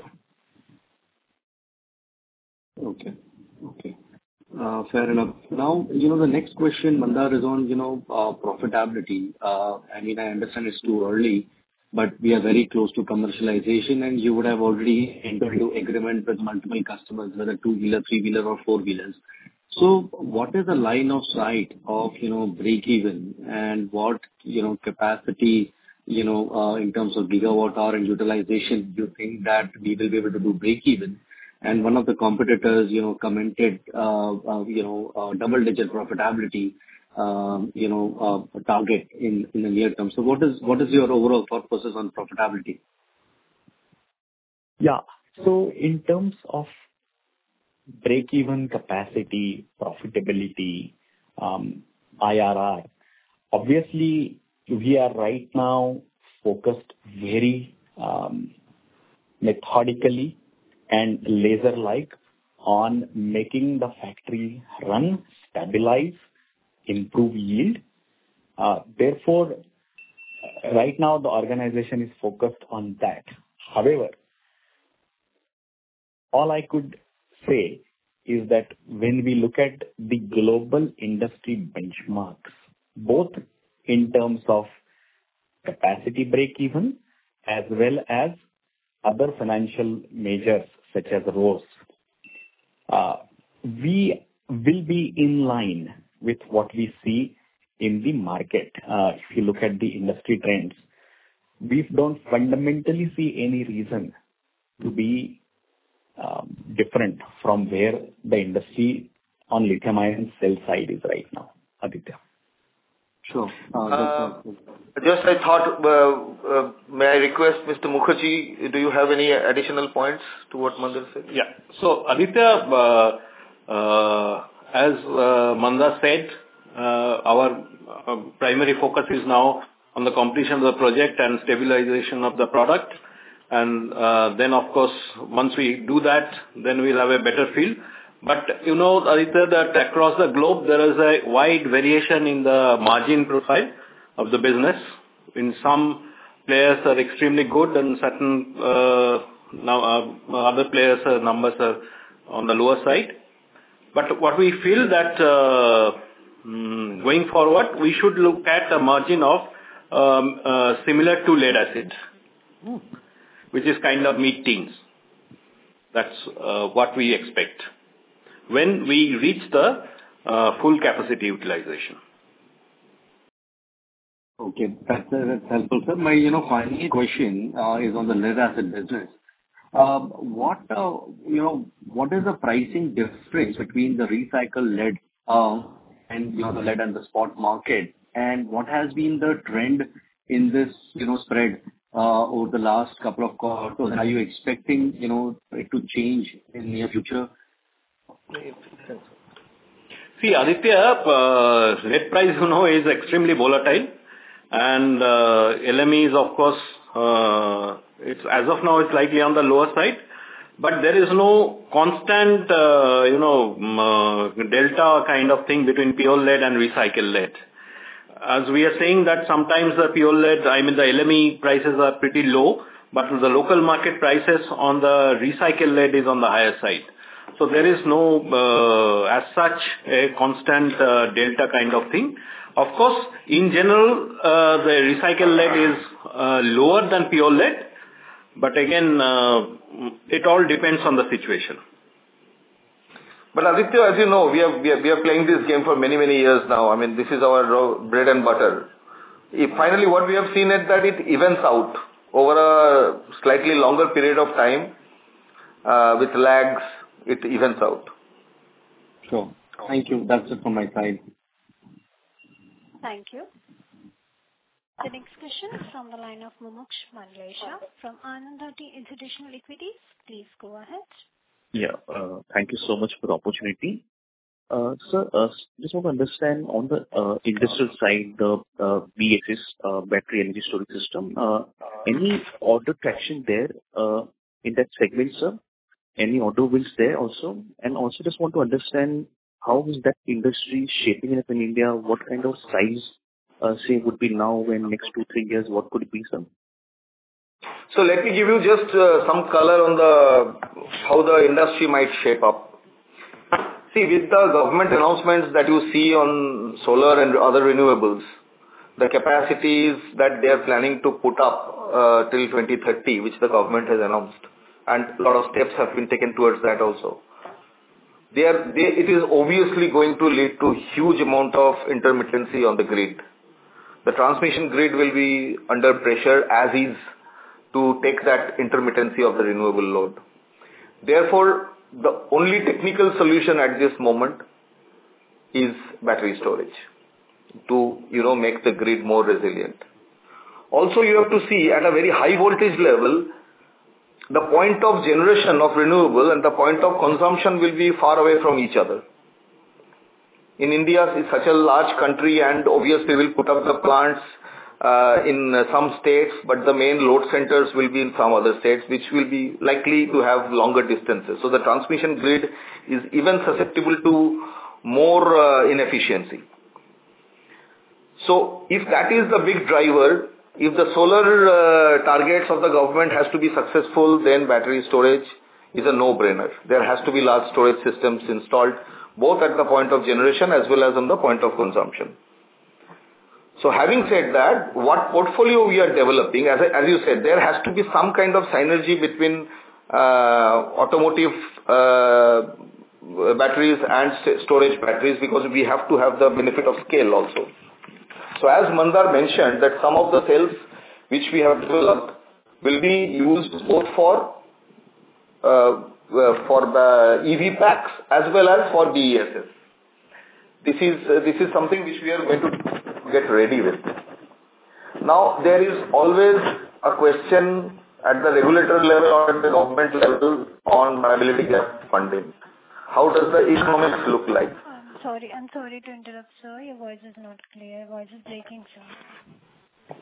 Okay. Okay. Uh, Fair enough. Now, you know, the next question, Mandar, is on, you know, uh, profitability. Uh, I mean, I understand it's too early, but we are very close to commercialization, and you would have already entered into agreement with multiple customers, whether two-wheeler, three-wheeler, or four-wheelers. So what is the line of sight of, you know, break even and what, you know, capacity, you know, uh, in terms of gigawatt hour and utilization, do you think that we will be able to do break even? And one of the competitors, you know, commented, uh, uh, you know, uh, double-digit profitability, um, you know, uh, target in, in the near term. So what is, what is your overall thought process on profitability?
Yeah. So in terms of break-even capacity, profitability, um, I R R, obviously we are right now focused very um, methodically and laser-like on making the factory run, stabilize, improve yield. Uh, therefore, right now the organization is focused on that. However, all I could say is that when we look at the global industry benchmarks, both in terms of capacity break-even as well as other financial measures such as R O S, uh, we will be in line with what we see in the market. Uh, if you look at the industry trends, we don't fundamentally see any reason to be um, different from where the industry on lithium-ion cell side is right now. Aditya.
Sure. Uh,
uh, just I thought, uh, uh, may I request Mister Mukherjee, do you have any additional points to what Mandar said?
Yeah. So, Aditya, uh, uh, as uh, Mandar said, uh, our uh, primary focus is now on the completion of the project and stabilization of the product. And uh, then, of course, once we do that, then we'll have a better feel. But, you know, Aditya, that across the globe, there is a wide variation in the margin profile of the business. In some players are extremely good and certain uh, now, uh, other players' uh, numbers are on the lower side. But what we feel that uh, mm, going forward, we should look at a margin of um, uh, similar to lead acid, hmm. which is kind of mid-teens. That's uh, what we expect when we reach the uh, full capacity utilization.
Okay, that's, uh, that's helpful, sir. My, you know, final question uh, is on the lead acid business. Uh, what, uh, you know, what is the pricing difference between the recycled lead uh, and, you know, the lead and the spot market? And what has been the trend in this, you know, spread uh, over the last couple of quarters? Are you expecting, you know, it to change in near future?
See, Aditya, uh, lead price, you know, is extremely volatile, and uh, L M E is, of course, uh, it's as of now, it's slightly on the lower side, but there is no constant, uh, you know, uh, delta kind of thing between pure lead and recycled lead. As we are saying that sometimes the pure lead, I mean the L M E prices are pretty low, but the local market prices on the recycled lead is on the higher side. So there is no, uh, as such, a constant uh, delta kind of thing. Of course, in general, uh, the recycled lead is uh, lower than pure lead, but again, uh, it all depends on the situation.
But Aditya, as you know, we are, we are we are playing this game for many many years now. I mean, this is our bread and butter. If finally, what we have seen is that it evens out over a slightly longer period of time uh, with lags. It evens out.
Sure. Thank you. That's it from my side.
Thank you. The next question is from the line of Mumuksh Mandlesha from Anand Rathi Institutional Equities. Please go ahead.
Yeah. Uh, thank you so much for the opportunity. Uh, sir, uh, just want to understand on the uh, industrial side, the uh, B H S uh, battery energy storage system, uh, any order traction there uh, in that segment, sir? Any order wins there also? And also just want to understand how is that industry shaping up in India? What kind of size, uh, say, would be now and next two, three years? What could it be, sir?
So let me give you just uh, some color on the how the industry might shape up. See, with the government announcements that you see on solar and other renewables, the capacities that they are planning to put up uh, till twenty thirty, which the government has announced, and a lot of steps have been taken towards that also. They are, they, it is obviously going to lead to huge amount of intermittency on the grid. The transmission grid will be under pressure as is to take that intermittency of the renewable load. Therefore, the only technical solution at this moment is battery storage to, you know, make the grid more resilient. Also, you have to see at a very high voltage level, the point of generation of renewable and the point of consumption will be far away from each other. In India, it's such a large country and obviously we'll put up the plants uh, in uh, some states, but the main load centers will be in some other states, which will be likely to have longer distances. So the transmission grid is even susceptible to more uh, inefficiency. So if that is the big driver, If the solar uh, targets of the government has to be successful, then battery storage is a no-brainer. There has to be large storage systems installed, both at the point of generation as well as on the point of consumption. So having said that, what portfolio we are developing, as, I, as you said, there has to be some kind of synergy between uh, automotive uh, batteries and st- storage batteries, because we have to have the benefit of scale also. So as Mandar mentioned, that some of the cells which we have developed will be used both for uh, for the E V packs as well as for B E S S. This is uh, this is something which we are going to get ready with. Now there is always a question at the regulator level or at the government level on viability gap funding. How does the economics look like?
Sorry, I'm sorry to interrupt, sir. Your voice is not clear. Your voice is breaking, sir.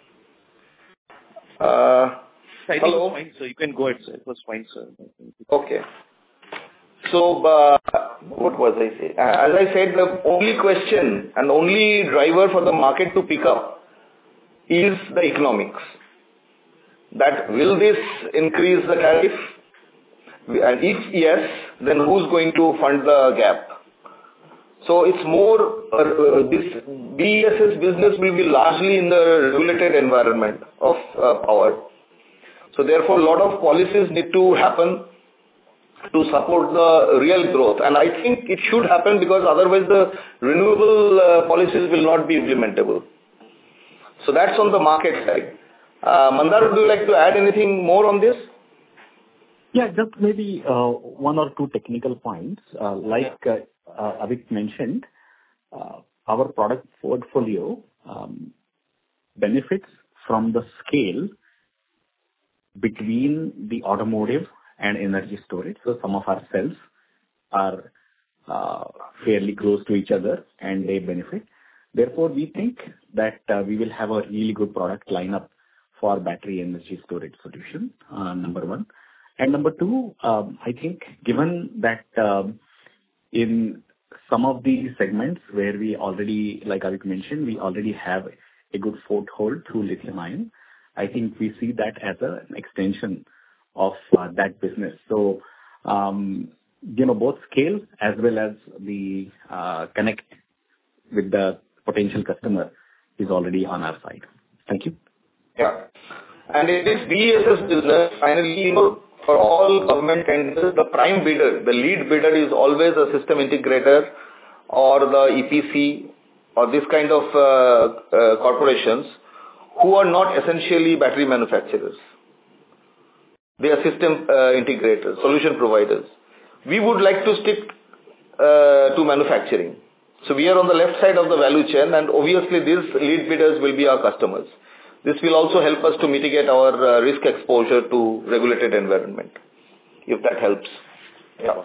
Uh,
I think
hello?
it was fine, sir. You can go ahead, sir. It was fine, sir.
Okay. So, uh, what was I saying? As I said, the only question and only driver for the market to pick up is the economics. That will this increase the tariff? And if yes, then who's going to fund the gap? So it's more, uh, this B E S S business will be largely in the regulated environment of uh, power. So therefore, a lot of policies need to happen to support the real growth. And I think it should happen, because otherwise the renewable uh, policies will not be implementable. So that's on the market side. Uh, Mandar, would you like to add anything more on this?
Yeah, just maybe uh, one or two technical points. Uh, like uh, uh, Avik mentioned, uh, our product portfolio um, benefits from the scale between the automotive and energy storage. So some of our cells are uh, fairly close to each other and they benefit. Therefore, we think that uh, we will have a really good product lineup for battery energy storage solution, uh, number one. And number two, um, I think given that um, in some of the segments where we already, like Avik mentioned, we already have a good foothold through lithium ion, I think we see that as a, an extension of uh, that business. So, um, you know, both scale as well as the uh, connect with the potential customer is already on our side. Thank you.
Yeah. And in this B E S S business, finally, you know, for all government tenders, the prime bidder, the lead bidder is always a system integrator or the E P C or this kind of uh, uh, corporations who are not essentially battery manufacturers. They are system uh, integrators, solution providers. We would like to stick uh, to manufacturing. So we are on the left side of the value chain, and obviously these lead bidders will be our customers. This will also help us to mitigate our uh, risk exposure to regulated environment, if that helps. Yeah.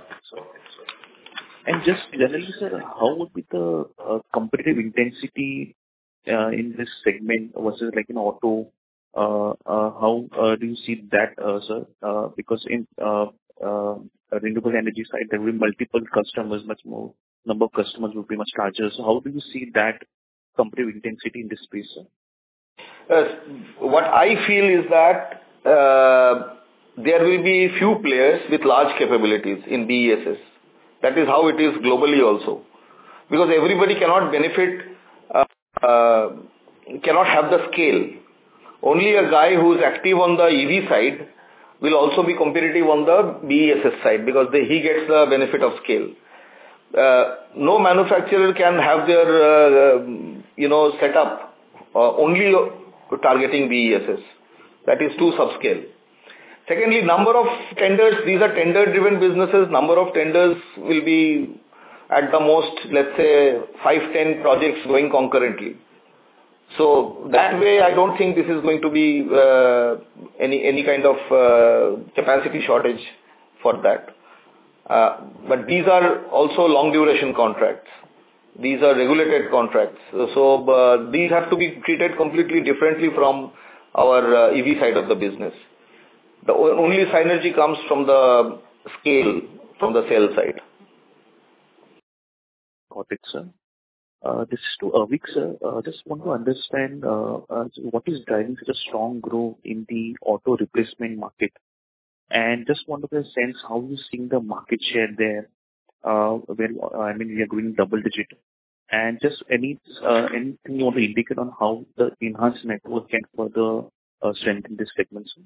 And just generally, sir, how would be the uh, competitive intensity uh, in this segment versus like in auto? Uh, uh, how uh, do you see that, uh, sir? Uh, because in uh, uh, renewable energy side, there will be multiple customers, much more number of customers will be much larger. So how do you see that competitive intensity in this space, sir?
Uh, what I feel is that uh, there will be few players with large capabilities in B E S S. That is how it is globally also. Because everybody cannot benefit, uh, uh, cannot have the scale. Only a guy who is active on the E V side will also be competitive on the B E S S side, because they, he gets the benefit of scale. Uh, no manufacturer can have their, uh, you know, setup uh, only targeting B E S S. That is too subscale. Secondly, number of tenders, these are tender-driven businesses. Number of tenders will be at the most, let's say, five, ten projects going concurrently. So that way, I don't think this is going to be uh, any any kind of uh, capacity shortage for that. Uh, but these are also long-duration contracts. These are regulated contracts. So uh, these have to be treated completely differently from our uh, E V side of the business. The only synergy comes from the scale, from the sales side.
Got it, sir. Uh, This is to Avik, sir. Uh, Just want to understand uh, uh, what is driving such a strong growth in the auto replacement market. And just want to get a sense how you seeing the market share there, uh, where, uh, I mean, we are growing double digit. And just any uh, anything you want to indicate on how the enhanced network can further uh, strengthen this segment, sir?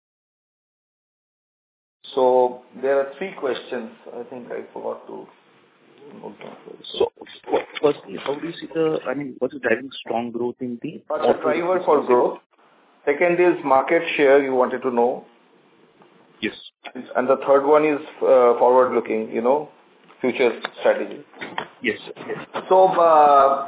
So there are three questions. I think I forgot to note down.
So firstly, how do you see the, I mean, what is driving strong growth in the
What's the driver for growth? Second is market share, you wanted to know.
Yes.
And the third one is uh, forward-looking, you know, future strategy.
Yes, sir. Yes.
So, uh,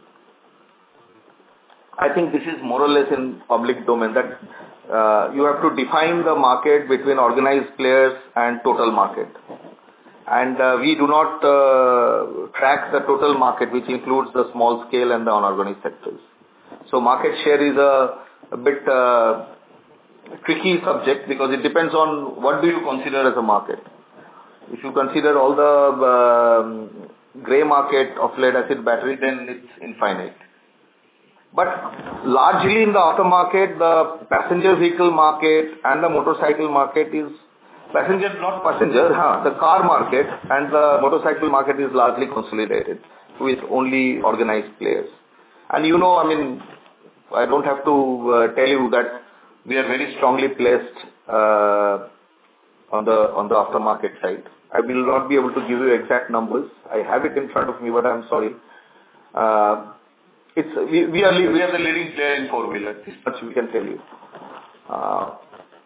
I think this is more or less in public domain that uh, you have to define the market between organized players and total market. And uh, we do not uh, track the total market, which includes the small scale and the unorganized sectors. So market share is a, a bit uh, tricky subject because it depends on what do you consider as a market. If you consider all the uh, grey market of lead acid battery, then it's infinite. But largely in the aftermarket, the passenger vehicle market and the motorcycle market is passenger, not passenger, huh, the car market and the motorcycle market is largely consolidated with only organized players. And you know, I mean, I don't have to uh, tell you that we are very strongly placed uh, on the on the aftermarket side. I will not be able to give you exact numbers. I have it in front of me, but I'm sorry. Uh, it's we, we are we are the leading player in four wheelers. This much we can tell you. Uh,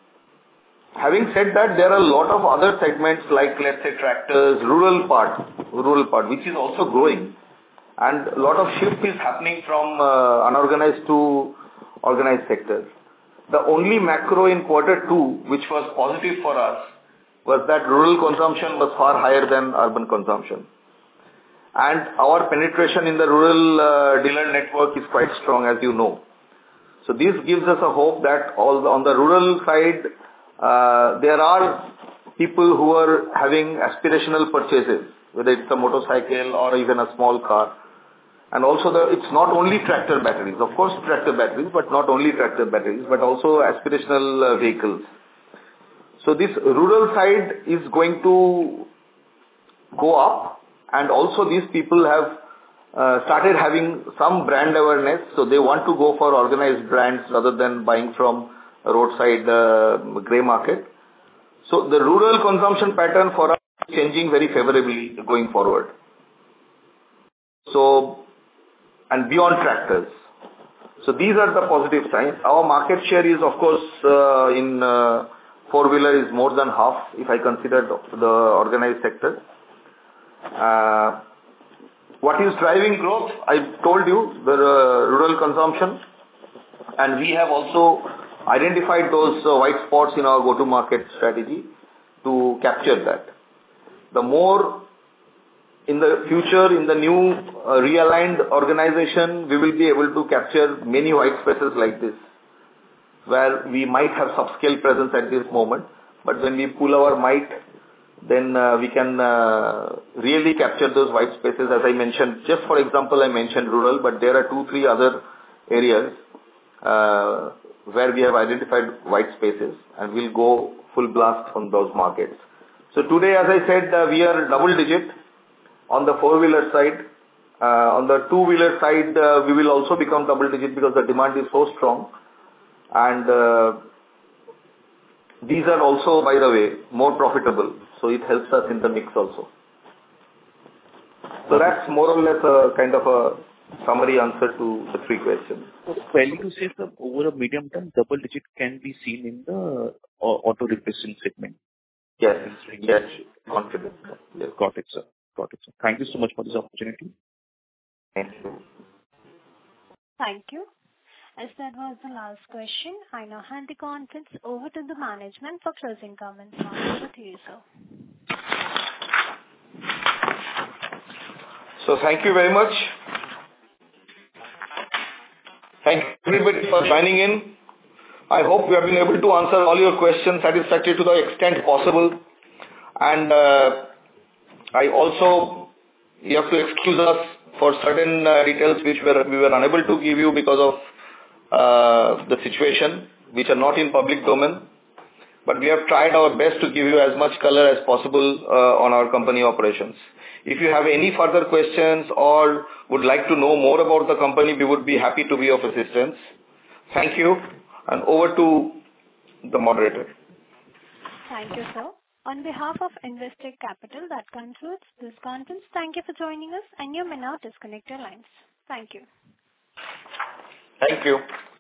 having said that, there are a lot of other segments like, let's say, tractors, rural part, rural part, which is also growing, and a lot of shift is happening from uh, unorganized to organized sectors. The only macro in quarter two, which was positive for us, was that rural consumption was far higher than urban consumption. And our penetration in the rural uh, dealer network is quite strong, as you know. So this gives us a hope that all the, on the rural side, uh, there are people who are having aspirational purchases, whether it's a motorcycle or even a small car. And also, the, it's not only tractor batteries, of course tractor batteries, but not only tractor batteries, but also aspirational uh, vehicles. So this rural side is going to go up, and also these people have uh, started having some brand awareness, so they want to go for organized brands rather than buying from a roadside uh, grey market. So the rural consumption pattern for us is changing very favorably going forward. So, and beyond tractors. So these are the positive signs. Our market share is, of course, uh, in uh, four-wheeler is more than half if I consider the organized sector. Uh, what is driving growth? I told you, the uh, rural consumption. And we have also identified those uh, white spots in our go-to-market strategy to capture that. The more in the future, in the new uh, realigned organization, we will be able to capture many white spaces like this, where we might have subscale presence at this moment, but when we pull our might, then uh, we can uh, really capture those white spaces. As I mentioned, just for example, I mentioned rural, but there are two, three other areas uh, where we have identified white spaces, and we'll go full blast on those markets. So today, as I said, uh, we are double digit on the four-wheeler side. Uh, on the two-wheeler side, uh, we will also become double digit because the demand is so strong. And uh, these are also, by the way, more profitable. So it helps us in the mix also. So that's more or less a kind of a summary answer to the three questions.
So fairly to say that over a medium term, double digit can be seen in the uh, auto replacement segment.
Yes, yes, confident. Yes.
Got it, sir. Got it, sir. Thank you so much for this opportunity.
Thank you.
Thank you. As that was the last question, I now hand the conference over to the management for closing comments. Over to you, sir.
So thank you very much. Thank you everybody for joining in. I hope we have been able to answer all your questions satisfactorily to the extent possible. And uh, I also, you have to excuse us for certain uh, details which were, we were unable to give you because of uh, the situation, which are not in public domain. But we have tried our best to give you as much color as possible uh, on our company operations. If you have any further questions or would like to know more about the company, we would be happy to be of assistance. Thank you, and over to the moderator.
Thank you, sir. On behalf of Investec Capital, that concludes this conference. Thank you for joining us, and you may now disconnect your lines. Thank you.
Thank you.